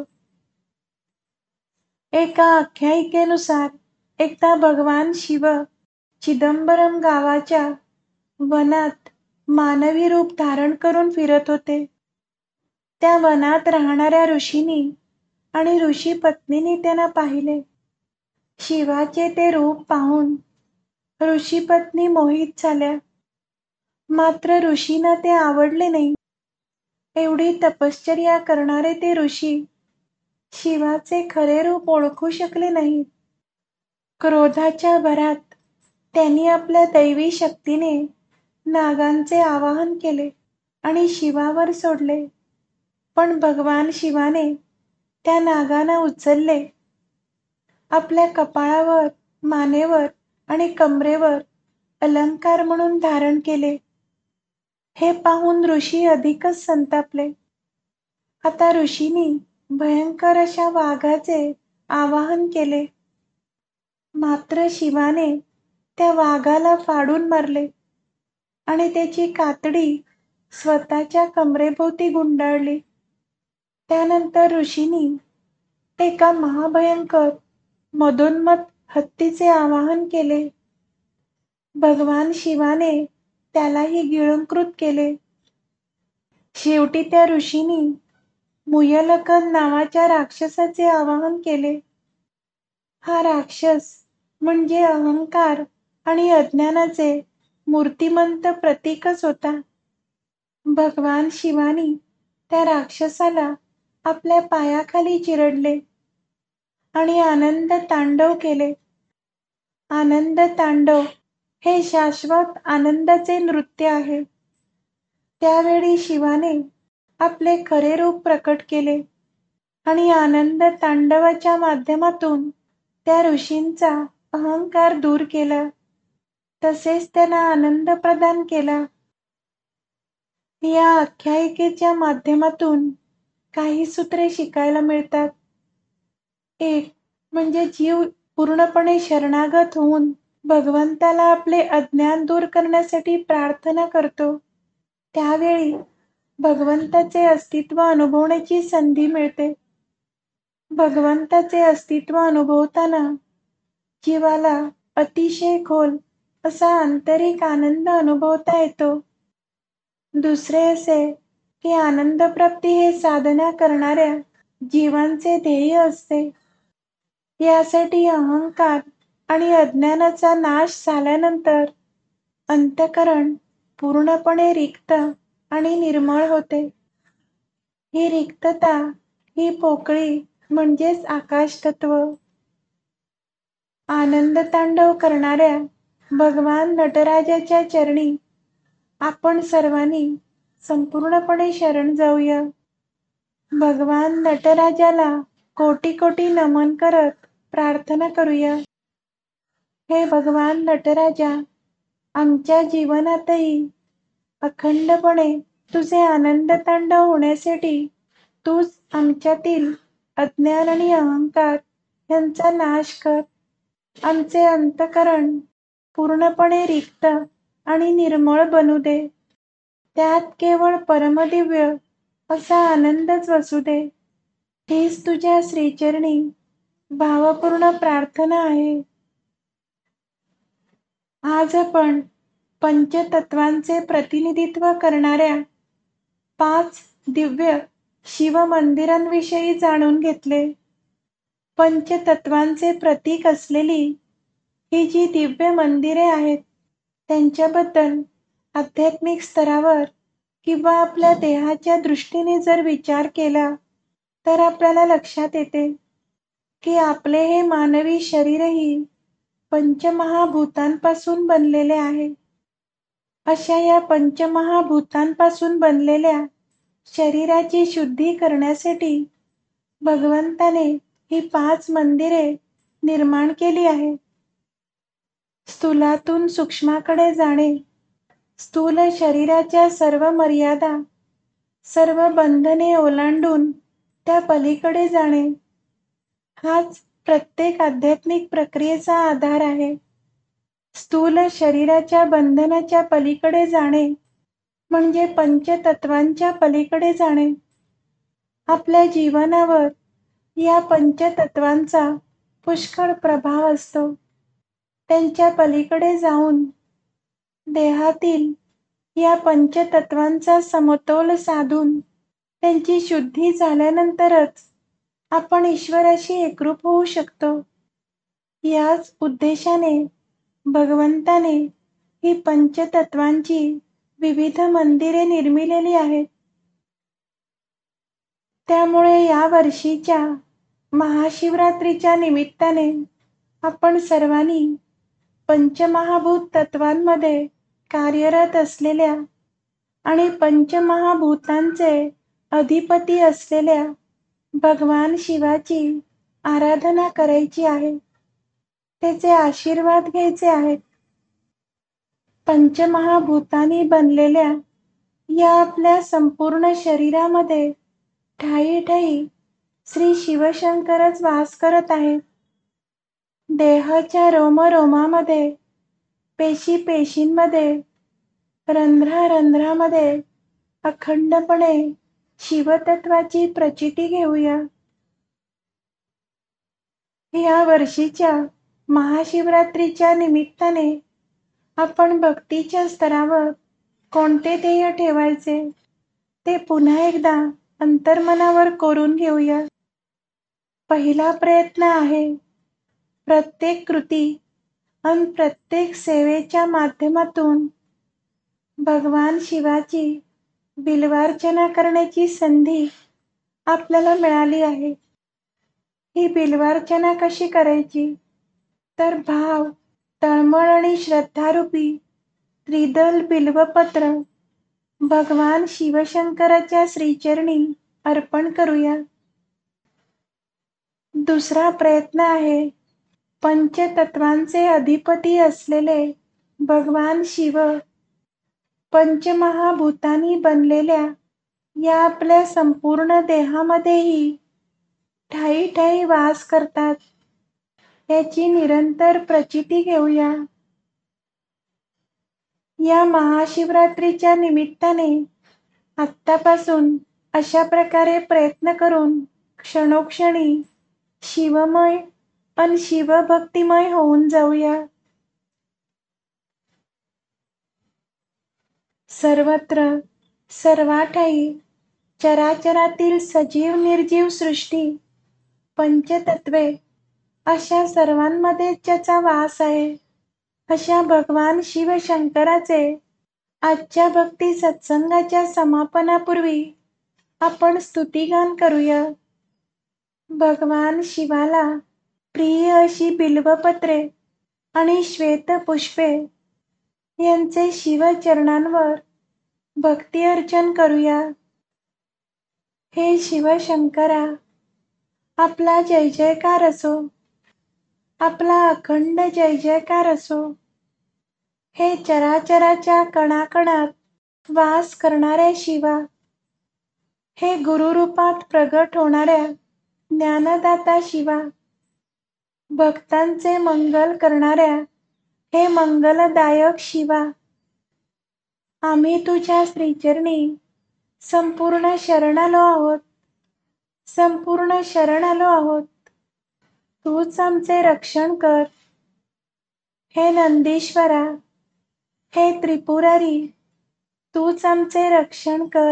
एका आख्यायिकेनुसार एकदा भगवान शिव चिदंबरम गावाच्या वनात मानवी रूप धारण करून फिरत होते. त्या वनात राहणाऱ्या ऋषींनी आणि ऋषी पत्नींनी त्यांना पाहिले. शिवाचे ते रूप पाहून ऋषी पत्नी मोहित झाल्या. मात्र ऋषींना ते आवडले नाही. एवढी तपश्चर्या करणारे ते ऋषी शिवाचे खरे रूप ओळखू शकले नाहीत. क्रोधाच्या भरात त्यांनी आपल्या दैवी शक्तीने नागांचे आवाहन केले आणि शिवावर सोडले. पण भगवान शिवाने त्या नागांना उचलले. आपल्या कपाळावर, मानेवर आणि कमरेवर अलंकार म्हणून धारण केले. हे पाहून ऋषी अधिकच संतापले. आता ऋषींनी भयंकर अशा वाघाचे आवाहन केले. मात्र शिवाने त्या वाघाला फाडून मारले आणि त्याची कातडी स्वतःच्या कमरेभोवती गुंडाळली. त्यानंतर ऋषींनी एका महाभयंकर मदोन्मत्त हत्तीचे आवाहन केले. भगवान शिवाने त्यालाही गिळंकृत केले. शेवटी त्या ऋषींनी मुयलकन नावाच्या राक्षसाचे आवाहन केले. हा राक्षस म्हणजे अहंकार आणि अज्ञानाचे मूर्तिमंत प्रतीकच होता. भगवान शिवानी त्या राक्षसाला आपल्या पायाखाली चिरडले आणि आनंद तांडव केले. आनंद तांडव हे शाश्वत आनंदाचे नृत्य आहे. त्यावेळी शिवाने आपले खरे रूप प्रकट केले आणि आनंद तांडवाच्या माध्यमातून त्या ऋषींचा अहंकार दूर केला, तसेच त्यांना आनंद प्रदान केला. या आख्यायिकेच्या माध्यमातून काही सूत्रे शिकायला मिळतात. एक म्हणजे जीव पूर्णपणे शरणागत होऊन भगवंताला आपले अज्ञान दूर करण्यासाठी प्रार्थना करतो. त्यावेळी भगवंताचे अस्तित्व अनुभवण्याची संधी मिळते. भगवंताचे अस्तित्व अनुभवताना जीवाला अतिशय खोल असा आंतरिक आनंद अनुभवता येतो. दुसरे असे की आनंदप्राप्ती हे साधना करणाऱ्या जीवांचे ध्येय असते. यासाठी अहंकार आणि अज्ञानाचा नाश झाल्यानंतर अंतःकरण पूर्णपणे रिक्त आणि निर्मळ होते. ही रिक्तता, ही पोकळी म्हणजेच आकाश तत्व. आनंद तांडव करणाऱ्या भगवान नटराजाच्या चरणी आपण सर्वांनी संपूर्णपणे शरण जाऊया. भगवान नटराजाला कोटी कोटी नमन करत प्रार्थना करूया. हे भगवान नटराजा, आमच्या जीवनातही अखंडपणे तुझे आनंद तांडव होण्यासाठी तूच आमच्यातील अज्ञान आणि अहंकार यांचा नाश कर. आमचे अंतःकरण पूर्णपणे रिक्त आणि निर्मळ बनू दे. त्यात केवळ परमदिव्य असा आनंदच वसू दे. हीच तुझ्या श्रीचरणी भावपूर्ण प्रार्थना आहे. आज आपण पंचतत्वांचे प्रतिनिधित्व करणाऱ्या 5 दिव्य शिवमंदिरांविषयी जाणून घेतले. पंचतत्वांचे प्रतीक असलेली ही जी दिव्य मंदिरे आहेत, त्यांच्याबद्दल आध्यात्मिक स्तरावर किंवा आपल्या देहाच्या दृष्टीने जर विचार केला तर आपल्याला लक्षात येते की आपले हे मानवी शरीरही पंचमहाभूतांपासून बनलेले आहे. अशा या पंचमहाभूतांपासून बनलेल्या शरीराची शुद्धी करण्यासाठी भगवंताने ही 5 मंदिरे निर्माण केली आहेत. स्थूलातून सूक्ष्माकडे जाणे, स्थूल शरीराच्या सर्व मर्यादा, सर्व बंधने ओलांडून त्या पलीकडे जाणे, हाच प्रत्येक आध्यात्मिक प्रक्रियेचा आधार आहे. स्थूल शरीराच्या बंधनाच्या पलीकडे जाणे म्हणजे पंचतत्वांच्या पलीकडे जाणे. आपल्या जीवनावर या पंचतत्वांचा पुष्कळ प्रभाव असतो. त्यांच्या पलीकडे जाऊन देहातील या पंचतत्वांचा समतोल साधून त्यांची शुद्धी झाल्यानंतरच आपण ईश्वराशी एकरूप होऊ शकतो. याच उद्देशाने भगवंताने ही पंचतत्वांची विविध मंदिरे निर्मिलेली आहेत. त्यामुळे या वर्षीच्या महाशिवरात्रीच्या निमित्ताने आपण सर्वांनी पंचमहाभूत तत्वांमध्ये कार्यरत असलेल्या आणि पंचमहाभूतांचे अधिपती असलेल्या भगवान शिवाची आराधना करायची आहे. त्याचे आशीर्वाद घ्यायचे आहेत. पंचमहाभूतांनी बनलेल्या या आपल्या संपूर्ण शरीरामध्ये ठायी ठायी श्री शिवशंकरच वास करत आहेत. देहाच्या रोमरोमामध्ये, पेशींमध्ये, रंध्रामध्ये अखंडपणे शिवतत्वाची प्रचिती घेऊया. या वर्षीच्या महाशिवरात्रीच्या निमित्ताने आपण भक्तीच्या स्तरावर कोणते ध्येय ठेवायचे ते पुन्हा एकदा अंतर्मनावर कोरून घेऊया. पहिला प्रयत्न आहे प्रत्येक कृती आणि प्रत्येक सेवेच्या माध्यमातून भगवान शिवाची बिल्वार्चना करण्याची संधी आपल्याला मिळाली आहे. ही बिल्वार्चना कशी करायची? तर भाव, तळमळ आणि श्रद्धारूपी त्रिदल बिल्वपत्र भगवान शिवशंकराच्या श्रीचरणी अर्पण करूया. दुसरा प्रयत्न आहे पंचतत्वांचे अधिपती असलेले भगवान शिव पंचमहाभूतांनी बनलेल्या या आपल्या संपूर्ण देहामध्येही ठायी ठायी वास करतात, याची निरंतर प्रचिती घेऊया. या महाशिवरात्रीच्या निमित्ताने आत्तापासून अशा प्रकारे प्रयत्न करून क्षणोक्षणी शिवमय आणि शिवभक्तिमय होऊन जाऊया. सर्वत्र सर्वाठायी चराचरातील सजीव निर्जीव सृष्टी, पंचतत्वे अशा सर्वांमध्ये ज्याचा वास आहे, अशा भगवान शिवशंकराचे आजच्या भक्ती सत्संगाच्या समापनापूर्वी आपण स्तुतिगान करूया. भगवान शिवाला प्रिय अशी बिल्वपत्रे आणि श्वेत पुष्पे यांचे शिवचरणांवर भक्ती अर्चन करूया. हे शिवशंकरा, आपला जय जयकार असो, आपला अखंड जय जयकार असो. हे चराचराच्या कणाकणात वास करणाऱ्या शिवा, हे गुरुरूपात प्रगट होणाऱ्या ज्ञानदाता शिवा, भक्तांचे मंगल करणाऱ्या हे मंगलदायक शिवा, आम्ही तुझ्या श्रीचरणी संपूर्ण शरण आलो आहोत, संपूर्ण शरण आलो आहोत. तूच आमचे रक्षण कर. हे नंदीश्वरा, हे त्रिपुरारी, तूच आमचे रक्षण कर.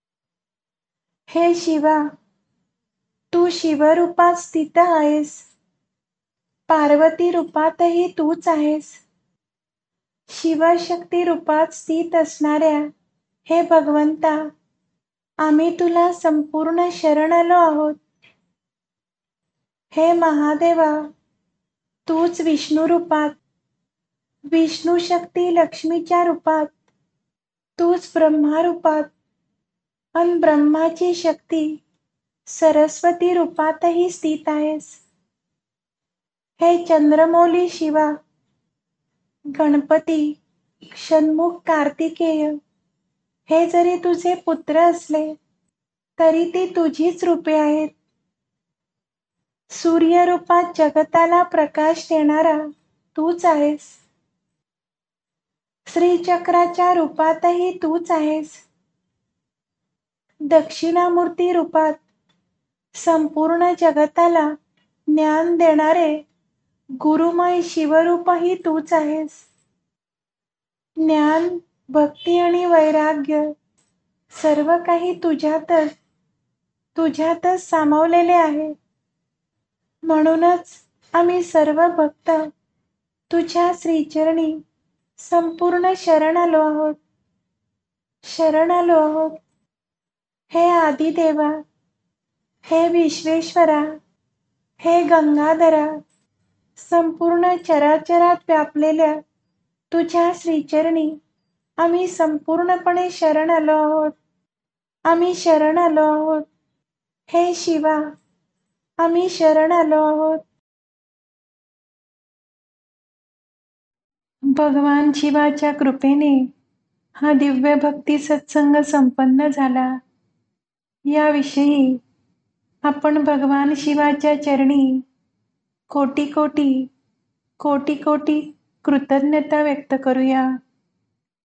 हे शिवा, तू शिवरूपात स्थित आहेस, पार्वती रूपातही तूच आहेस. शिवशक्ती रूपात स्थित असणाऱ्या हे भगवंता, आम्ही तुला संपूर्ण शरण आलो आहोत. हे महादेवा, तूच विष्णू रूपात, विष्णू शक्ती लक्ष्मीच्या रूपात, तूच ब्रह्मा रूपात आणि ब्रह्माची शक्ती सरस्वती रूपातही स्थित आहेस. हे चंद्रमौली शिवा, गणपती, षण्मुख कार्तिकेय, हे जरी तुझे पुत्र असले तरी ती तुझीच रूपे आहेत. सूर्यरूपात जगताला प्रकाश देणारा तूच आहेस. श्रीचक्राच्या रूपातही तूच आहेस. दक्षिणामूर्ती रूपात संपूर्ण जगताला ज्ञान देणारे गुरुमय शिवरूपही तूच आहेस. ज्ञान, भक्ती आणि वैराग्य सर्व काही तुझ्यातच सामावलेले आहे. म्हणूनच आम्ही सर्व भक्त तुझ्या श्रीचरणी संपूर्ण शरण आलो आहोत, शरण आलो आहोत. हे आदिदेवा, हे विश्वेश्वरा, हे गंगाधरा, संपूर्ण चराचरात व्यापलेल्या तुझ्या श्रीचरणी आम्ही संपूर्णपणे शरण आलो आहोत, आम्ही शरण आलो आहोत. हे शिवा, आम्ही शरण आलो आहोत. भगवान शिवाच्या कृपेने हा दिव्य भक्ती सत्संग संपन्न झाला. याविषयी आपण भगवान शिवाच्या चरणी कोटी कोटी कोटी कोटी कृतज्ञता व्यक्त करूया.